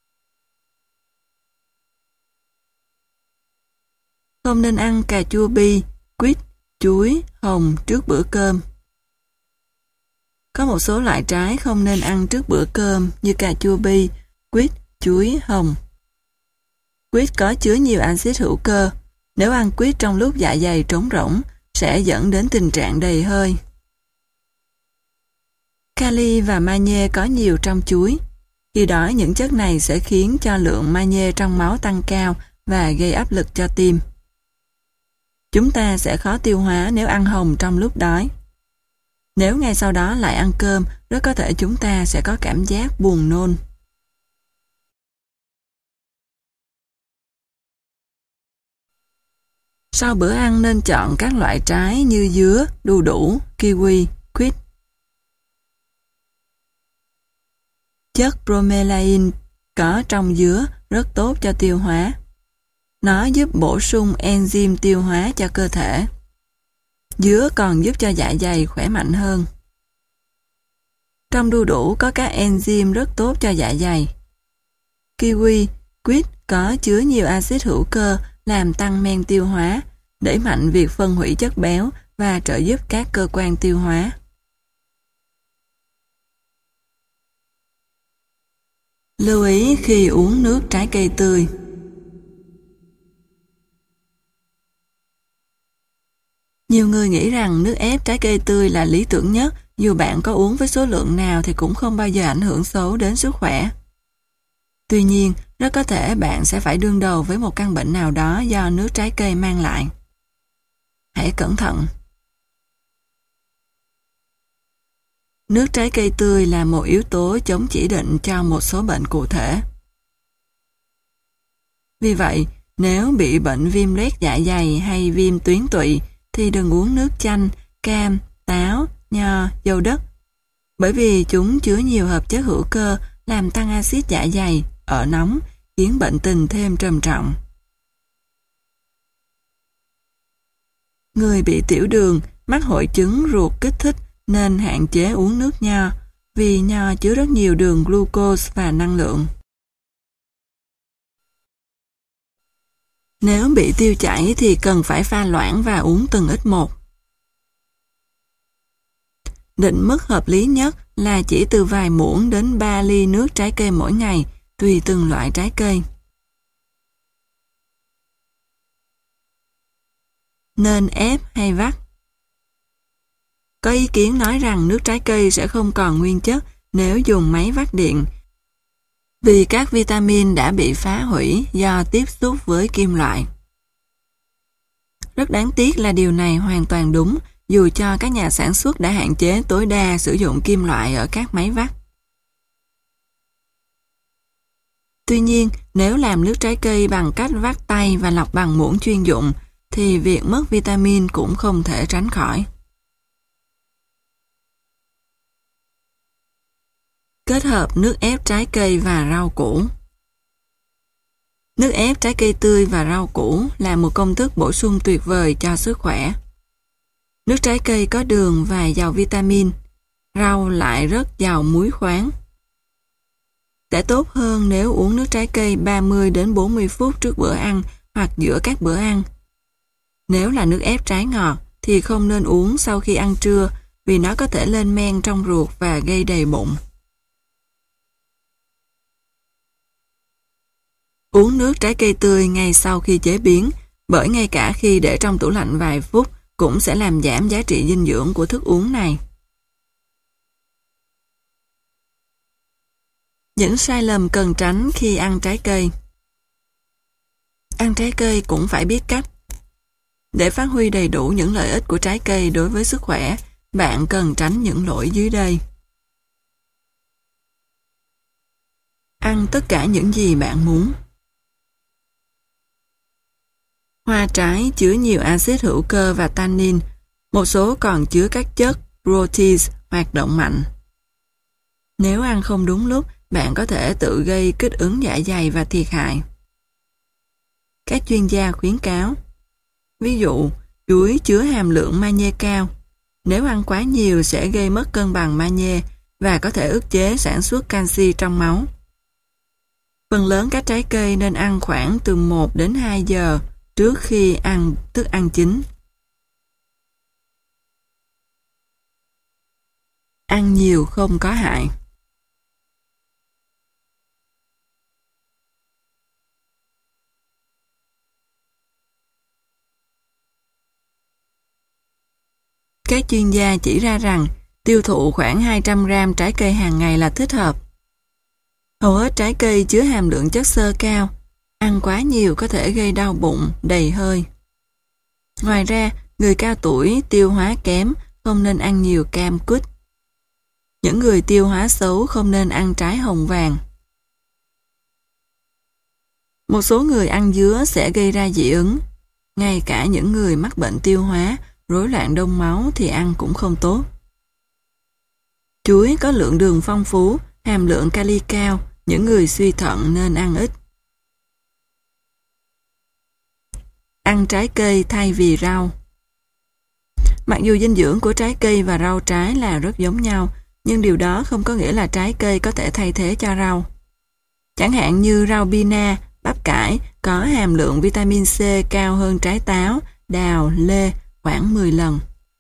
Không nên ăn cà chua bi, quýt, chuối, hồng trước bữa cơm. Có một số loại trái không nên ăn trước bữa cơm như cà chua bi, quýt, chuối, hồng. Quýt có chứa nhiều axit hữu cơ. Nếu ăn quýt trong lúc dạ dày trống rỗng sẽ dẫn đến tình trạng đầy hơi. Kali và magie có nhiều trong chuối. Khi đó những chất này sẽ khiến cho lượng magie trong máu tăng cao và gây áp lực cho tim. Chúng ta sẽ khó tiêu hóa nếu ăn hồng trong lúc đói. Nếu ngay sau đó lại ăn cơm, rất có thể chúng ta sẽ có cảm giác buồn nôn. Sau bữa ăn nên chọn các loại trái như dứa, đu đủ, kiwi, quýt. Chất bromelain có trong dứa rất tốt cho tiêu hóa. Nó giúp bổ sung enzyme tiêu hóa cho cơ thể. Dứa còn giúp cho dạ dày khỏe mạnh hơn. Trong đu đủ có các enzyme rất tốt cho dạ dày. Kiwi, quýt có chứa nhiều axit hữu cơ làm tăng men tiêu hóa, đẩy mạnh việc phân hủy chất béo và trợ giúp các cơ quan tiêu hóa. Lưu ý khi uống nước trái cây tươi. Nhiều người nghĩ rằng nước ép trái cây tươi là lý tưởng nhất, dù bạn có uống với số lượng nào thì cũng không bao giờ ảnh hưởng xấu đến sức khỏe. Tuy nhiên, rất có thể bạn sẽ phải đương đầu với một căn bệnh nào đó do nước trái cây mang lại. Hãy cẩn thận. Nước trái cây tươi là một yếu tố chống chỉ định cho một số bệnh cụ thể. Vì vậy, nếu bị bệnh viêm loét dạ dày hay viêm tuyến tụy thì đừng uống nước chanh, cam, táo, nho, dâu đất, bởi vì chúng chứa nhiều hợp chất hữu cơ làm tăng axit dạ dày, ở nóng, khiến bệnh tình thêm trầm trọng. Người bị tiểu đường, mắc hội chứng ruột kích thích nên hạn chế uống nước nho, vì nho chứa rất nhiều đường glucose và năng lượng. Nếu bị tiêu chảy thì cần phải pha loãng và uống từng ít một. Định mức hợp lý nhất là chỉ từ vài muỗng đến ba ly nước trái cây mỗi ngày, tùy từng loại trái cây. Nên ép hay vắt? Có ý kiến nói rằng nước trái cây sẽ không còn nguyên chất nếu dùng máy vắt điện, vì các vitamin đã bị phá hủy do tiếp xúc với kim loại. Rất đáng tiếc là điều này hoàn toàn đúng, dù cho các nhà sản xuất đã hạn chế tối đa sử dụng kim loại ở các máy vắt. Tuy nhiên, nếu làm nước trái cây bằng cách vắt tay và lọc bằng muỗng chuyên dụng, thì việc mất vitamin cũng không thể tránh khỏi. Kết hợp nước ép trái cây và rau củ. Nước ép trái cây tươi và rau củ là một công thức bổ sung tuyệt vời cho sức khỏe. Nước trái cây có đường và giàu vitamin, rau lại rất giàu muối khoáng. Sẽ tốt hơn nếu uống nước trái cây ba mươi đến bốn mươi phút trước bữa ăn hoặc giữa các bữa ăn. Nếu là nước ép trái ngọt thì không nên uống sau khi ăn trưa, vì nó có thể lên men trong ruột và gây đầy bụng. Uống nước trái cây tươi ngay sau khi chế biến, bởi ngay cả khi để trong tủ lạnh vài phút cũng sẽ làm giảm giá trị dinh dưỡng của thức uống này. Những sai lầm cần tránh khi ăn trái cây. Ăn trái cây cũng phải biết cách. Để phát huy đầy đủ những lợi ích của trái cây đối với sức khỏe, bạn cần tránh những lỗi dưới đây. Ăn tất cả những gì bạn muốn. Hoa trái chứa nhiều axit hữu cơ và tannin, một số còn chứa các chất protease hoạt động mạnh. Nếu ăn không đúng lúc, bạn có thể tự gây kích ứng dạ dày và thiệt hại. Các chuyên gia khuyến cáo. Ví dụ, chuối chứa hàm lượng magie cao. Nếu ăn quá nhiều sẽ gây mất cân bằng magie và có thể ức chế sản xuất canxi trong máu. Phần lớn các trái cây nên ăn khoảng từ một đến hai giờ trước khi ăn thức ăn chính. Ăn nhiều không có hại. Các chuyên gia chỉ ra rằng tiêu thụ khoảng hai trăm gam trái cây hàng ngày là thích hợp. Hầu hết trái cây chứa hàm lượng chất xơ cao. Ăn quá nhiều có thể gây đau bụng, đầy hơi. Ngoài ra, người cao tuổi, tiêu hóa kém, không nên ăn nhiều cam quýt. Những người tiêu hóa xấu không nên ăn trái hồng vàng. Một số người ăn dứa sẽ gây ra dị ứng. Ngay cả những người mắc bệnh tiêu hóa, rối loạn đông máu thì ăn cũng không tốt. Chuối có lượng đường phong phú, hàm lượng kali cao, những người suy thận nên ăn ít. Ăn trái cây thay vì rau. Mặc dù dinh dưỡng của trái cây và rau trái là rất giống nhau, nhưng điều đó không có nghĩa là trái cây có thể thay thế cho rau. Chẳng hạn như rau bina, bắp cải có hàm lượng vitamin C cao hơn trái táo, đào, lê khoảng mười lần.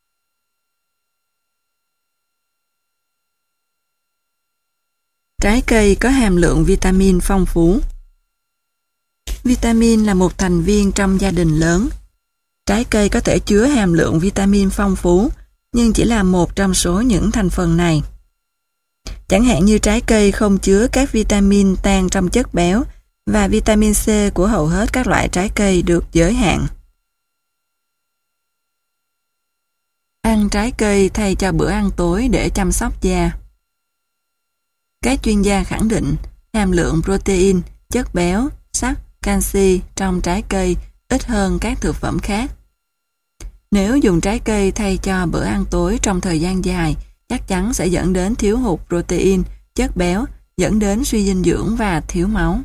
Trái cây có hàm lượng vitamin phong phú. Vitamin là một thành viên trong gia đình lớn. Trái cây có thể chứa hàm lượng vitamin phong phú, nhưng chỉ là một trong số những thành phần này. Chẳng hạn như trái cây không chứa các vitamin tan trong chất béo, và vitamin C của hầu hết các loại trái cây được giới hạn. Ăn trái cây thay cho bữa ăn tối để chăm sóc da. Các chuyên gia khẳng định hàm lượng protein, chất béo, sắt, canxi trong trái cây ít hơn các thực phẩm khác. Nếu dùng trái cây thay cho bữa ăn tối trong thời gian dài, chắc chắn sẽ dẫn đến thiếu hụt protein, chất béo, dẫn đến suy dinh dưỡng và thiếu máu.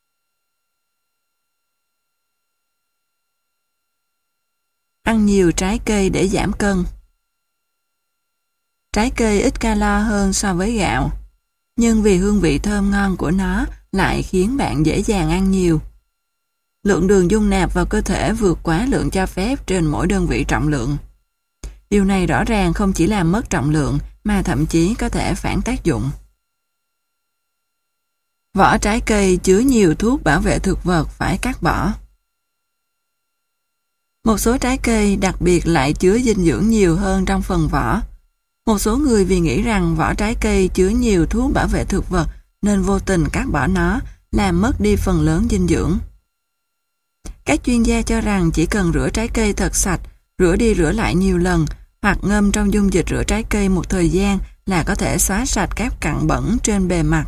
Ăn nhiều trái cây để giảm cân. Trái cây ít calo hơn so với gạo, nhưng vì hương vị thơm ngon của nó lại khiến bạn dễ dàng ăn nhiều. Lượng đường dung nạp vào cơ thể vượt quá lượng cho phép trên mỗi đơn vị trọng lượng. Điều này rõ ràng không chỉ làm mất trọng lượng mà thậm chí có thể phản tác dụng. Vỏ trái cây chứa nhiều thuốc bảo vệ thực vật phải cắt bỏ. Một số trái cây đặc biệt lại chứa dinh dưỡng nhiều hơn trong phần vỏ. Một số người vì nghĩ rằng vỏ trái cây chứa nhiều thuốc bảo vệ thực vật nên vô tình cắt bỏ nó, làm mất đi phần lớn dinh dưỡng. Các chuyên gia cho rằng chỉ cần rửa trái cây thật sạch, rửa đi rửa lại nhiều lần, hoặc ngâm trong dung dịch rửa trái cây một thời gian là có thể xóa sạch các cặn bẩn trên bề mặt.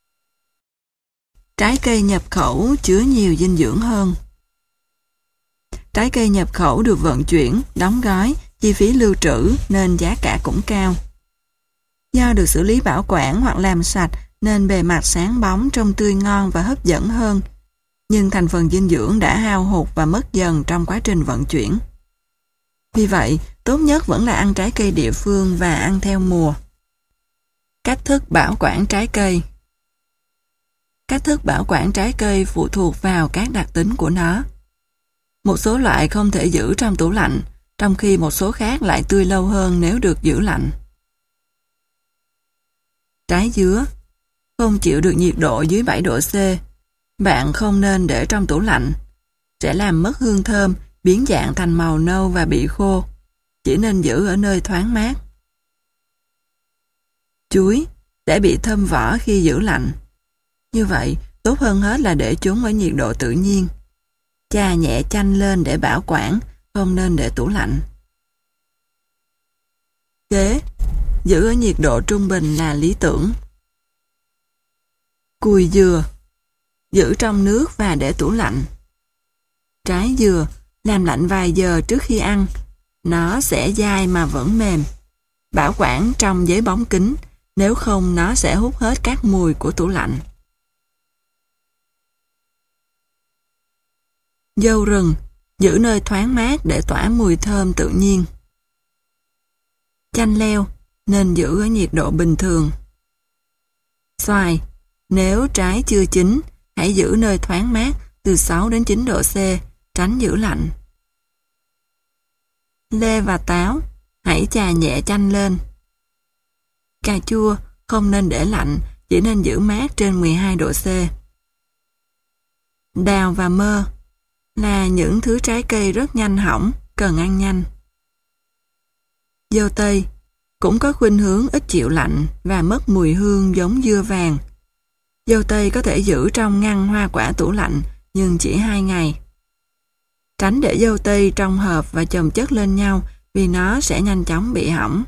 Trái cây nhập khẩu chứa nhiều dinh dưỡng hơn. Trái cây nhập khẩu được vận chuyển, đóng gói, chi phí lưu trữ nên giá cả cũng cao. Do được xử lý bảo quản hoặc làm sạch nên bề mặt sáng bóng, trông tươi ngon và hấp dẫn hơn. Nhưng thành phần dinh dưỡng đã hao hụt và mất dần trong quá trình vận chuyển. Vì vậy, tốt nhất vẫn là ăn trái cây địa phương và ăn theo mùa. Cách thức bảo quản trái cây. Cách thức bảo quản trái cây phụ thuộc vào các đặc tính của nó. Một số loại không thể giữ trong tủ lạnh, trong khi một số khác lại tươi lâu hơn nếu được giữ lạnh. Trái dứa không chịu được nhiệt độ dưới bảy độ C. Bạn không nên để trong tủ lạnh. Sẽ làm mất hương thơm, biến dạng thành màu nâu và bị khô. Chỉ nên giữ ở nơi thoáng mát. Chuối sẽ bị thâm vỏ khi giữ lạnh. Như vậy, tốt hơn hết là để chúng ở nhiệt độ tự nhiên. Chà nhẹ chanh lên để bảo quản, không nên để tủ lạnh. Khế giữ ở nhiệt độ trung bình là lý tưởng. Cùi dừa giữ trong nước và để tủ lạnh. Trái dừa làm lạnh vài giờ trước khi ăn. Nó sẽ dai mà vẫn mềm. Bảo quản trong giấy bóng kính, nếu không nó sẽ hút hết các mùi của tủ lạnh. Dâu rừng giữ nơi thoáng mát để tỏa mùi thơm tự nhiên. Chanh leo nên giữ ở nhiệt độ bình thường. Xoài, nếu trái chưa chín, hãy giữ nơi thoáng mát từ sáu đến chín độ C, tránh giữ lạnh. Lê và táo, hãy chà nhẹ chanh lên. Cà chua không nên để lạnh, chỉ nên giữ mát trên mười hai độ C. Đào và mơ là những thứ trái cây rất nhanh hỏng, cần ăn nhanh. Dâu tây cũng có khuynh hướng ít chịu lạnh và mất mùi hương giống dưa vàng. Dâu tây có thể giữ trong ngăn hoa quả tủ lạnh nhưng chỉ hai ngày. Tránh để dâu tây trong hộp và chồng chất lên nhau vì nó sẽ nhanh chóng bị hỏng.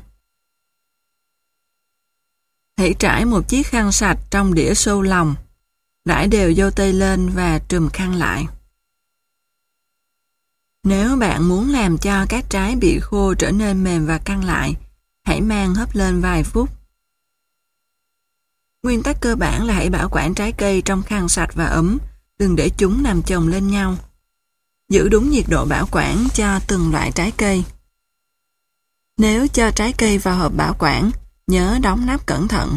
Hãy trải một chiếc khăn sạch trong đĩa sâu lòng. Rải đều dâu tây lên và trùm khăn lại. Nếu bạn muốn làm cho các trái bị khô trở nên mềm và căng lại, hãy mang hấp lên vài phút. Nguyên tắc cơ bản là hãy bảo quản trái cây trong khăn sạch và ấm, đừng để chúng nằm chồng lên nhau. Giữ đúng nhiệt độ bảo quản cho từng loại trái cây. Nếu cho trái cây vào hộp bảo quản, nhớ đóng nắp cẩn thận.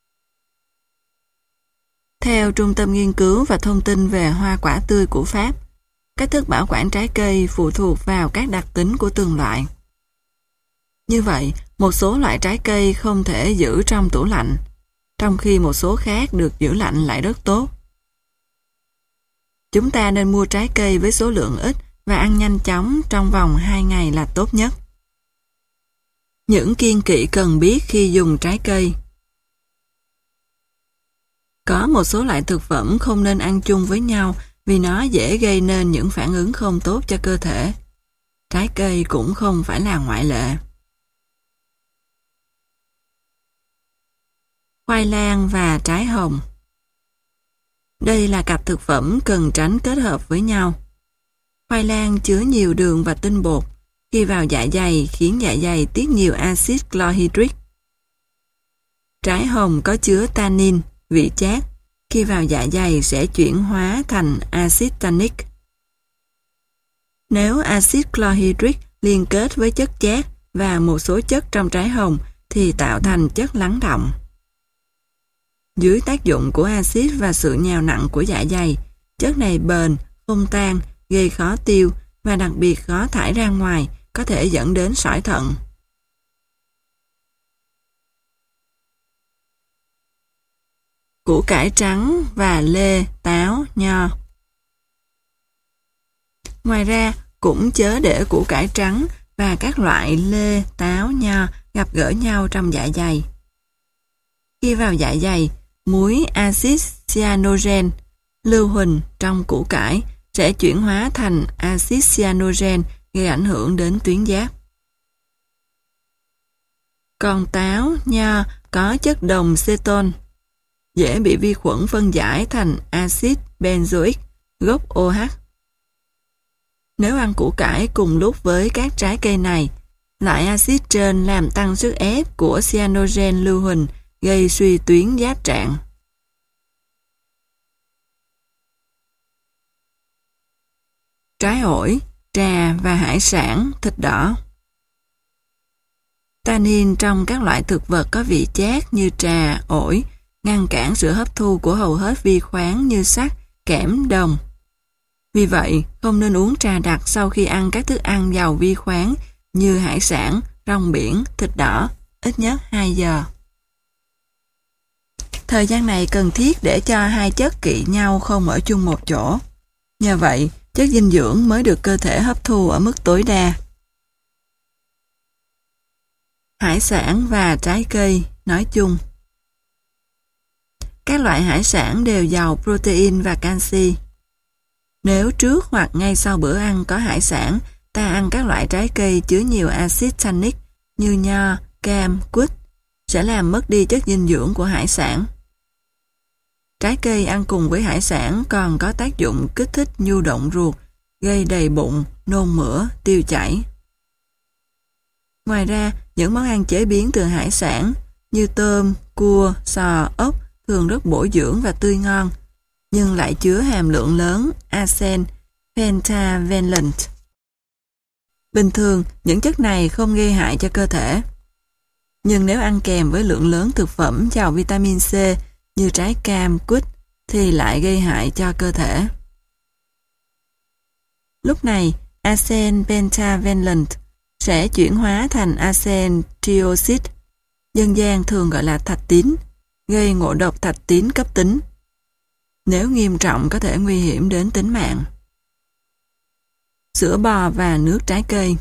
Theo Trung tâm Nghiên cứu và Thông tin về hoa quả tươi của Pháp, cách thức bảo quản trái cây phụ thuộc vào các đặc tính của từng loại. Như vậy, một số loại trái cây không thể giữ trong tủ lạnh, trong khi một số khác được giữ lạnh lại rất tốt. Chúng ta nên mua trái cây với số lượng ít và ăn nhanh chóng trong vòng hai ngày là tốt nhất. Những kiêng kỵ cần biết khi dùng trái cây. Có một số loại thực phẩm không nên ăn chung với nhau vì nó dễ gây nên những phản ứng không tốt cho cơ thể. Trái cây cũng không phải là ngoại lệ. Khoai lang và trái hồng. Đây là cặp thực phẩm cần tránh kết hợp với nhau. Khoai lang chứa nhiều đường và tinh bột, khi vào dạ dày khiến dạ dày tiết nhiều axit chlorhydric. Trái hồng có chứa tannin, vị chát, khi vào dạ dày sẽ chuyển hóa thành axit tannic. Nếu axit chlorhydric liên kết với chất chát và một số chất trong trái hồng thì tạo thành chất lắng đọng. Dưới tác dụng của axit và sự nhào nặng của dạ dày, chất này bền, không tan, gây khó tiêu và đặc biệt khó thải ra ngoài, có thể dẫn đến sỏi thận. Củ cải trắng và lê, táo, nho. Ngoài ra, cũng chớ để củ cải trắng và các loại lê, táo, nho gặp gỡ nhau trong dạ dày. Khi vào dạ dày, muối axit cyanogen lưu huỳnh trong củ cải sẽ chuyển hóa thành axit cyanogen gây ảnh hưởng đến tuyến giáp. Còn táo, nho có chất đồng ceton, dễ bị vi khuẩn phân giải thành axit benzoic, gốc ô hát. Nếu ăn củ cải cùng lúc với các trái cây này, loại axit trên làm tăng sức ép của cyanogen lưu huỳnh, gây suy tuyến giáp trạng. Trái ổi, trà và hải sản, thịt đỏ. Tannin trong các loại thực vật có vị chát như trà, ổi, ngăn cản sự hấp thu của hầu hết vi khoáng như sắt, kẽm, đồng. Vì vậy, không nên uống trà đặc sau khi ăn các thức ăn giàu vi khoáng như hải sản, rong biển, thịt đỏ, ít nhất hai giờ. Thời gian này cần thiết để cho hai chất kỵ nhau không ở chung một chỗ. Nhờ vậy, chất dinh dưỡng mới được cơ thể hấp thu ở mức tối đa. Hải sản và trái cây nói chung. Các loại hải sản đều giàu protein và canxi. Nếu trước hoặc ngay sau bữa ăn có hải sản, ta ăn các loại trái cây chứa nhiều axit tannic như nho, cam, quýt, sẽ làm mất đi chất dinh dưỡng của hải sản. Trái cây ăn cùng với hải sản còn có tác dụng kích thích nhu động ruột, gây đầy bụng, nôn mửa, tiêu chảy. Ngoài ra, những món ăn chế biến từ hải sản như tôm, cua, sò, ốc thường rất bổ dưỡng và tươi ngon, nhưng lại chứa hàm lượng lớn arsen pentavalent. Bình thường, những chất này không gây hại cho cơ thể. Nhưng nếu ăn kèm với lượng lớn thực phẩm giàu vitamin C như trái cam, quýt thì lại gây hại cho cơ thể. Lúc này, arsen pentavalent sẽ chuyển hóa thành arsen trioxide, dân gian thường gọi là thạch tín, gây ngộ độc thạch tín cấp tính. Nếu nghiêm trọng có thể nguy hiểm đến tính mạng. Sữa bò và nước trái cây.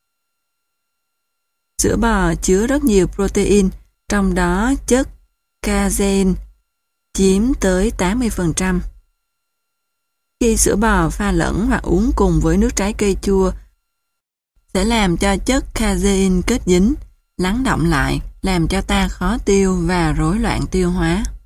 Sữa bò chứa rất nhiều protein, trong đó chất casein chiếm tới tám mươi phần trăm. Khi sữa bò pha lẫn hoặc uống cùng với nước trái cây chua sẽ làm cho chất casein kết dính, lắng đọng lại, làm cho ta khó tiêu và rối loạn tiêu hóa.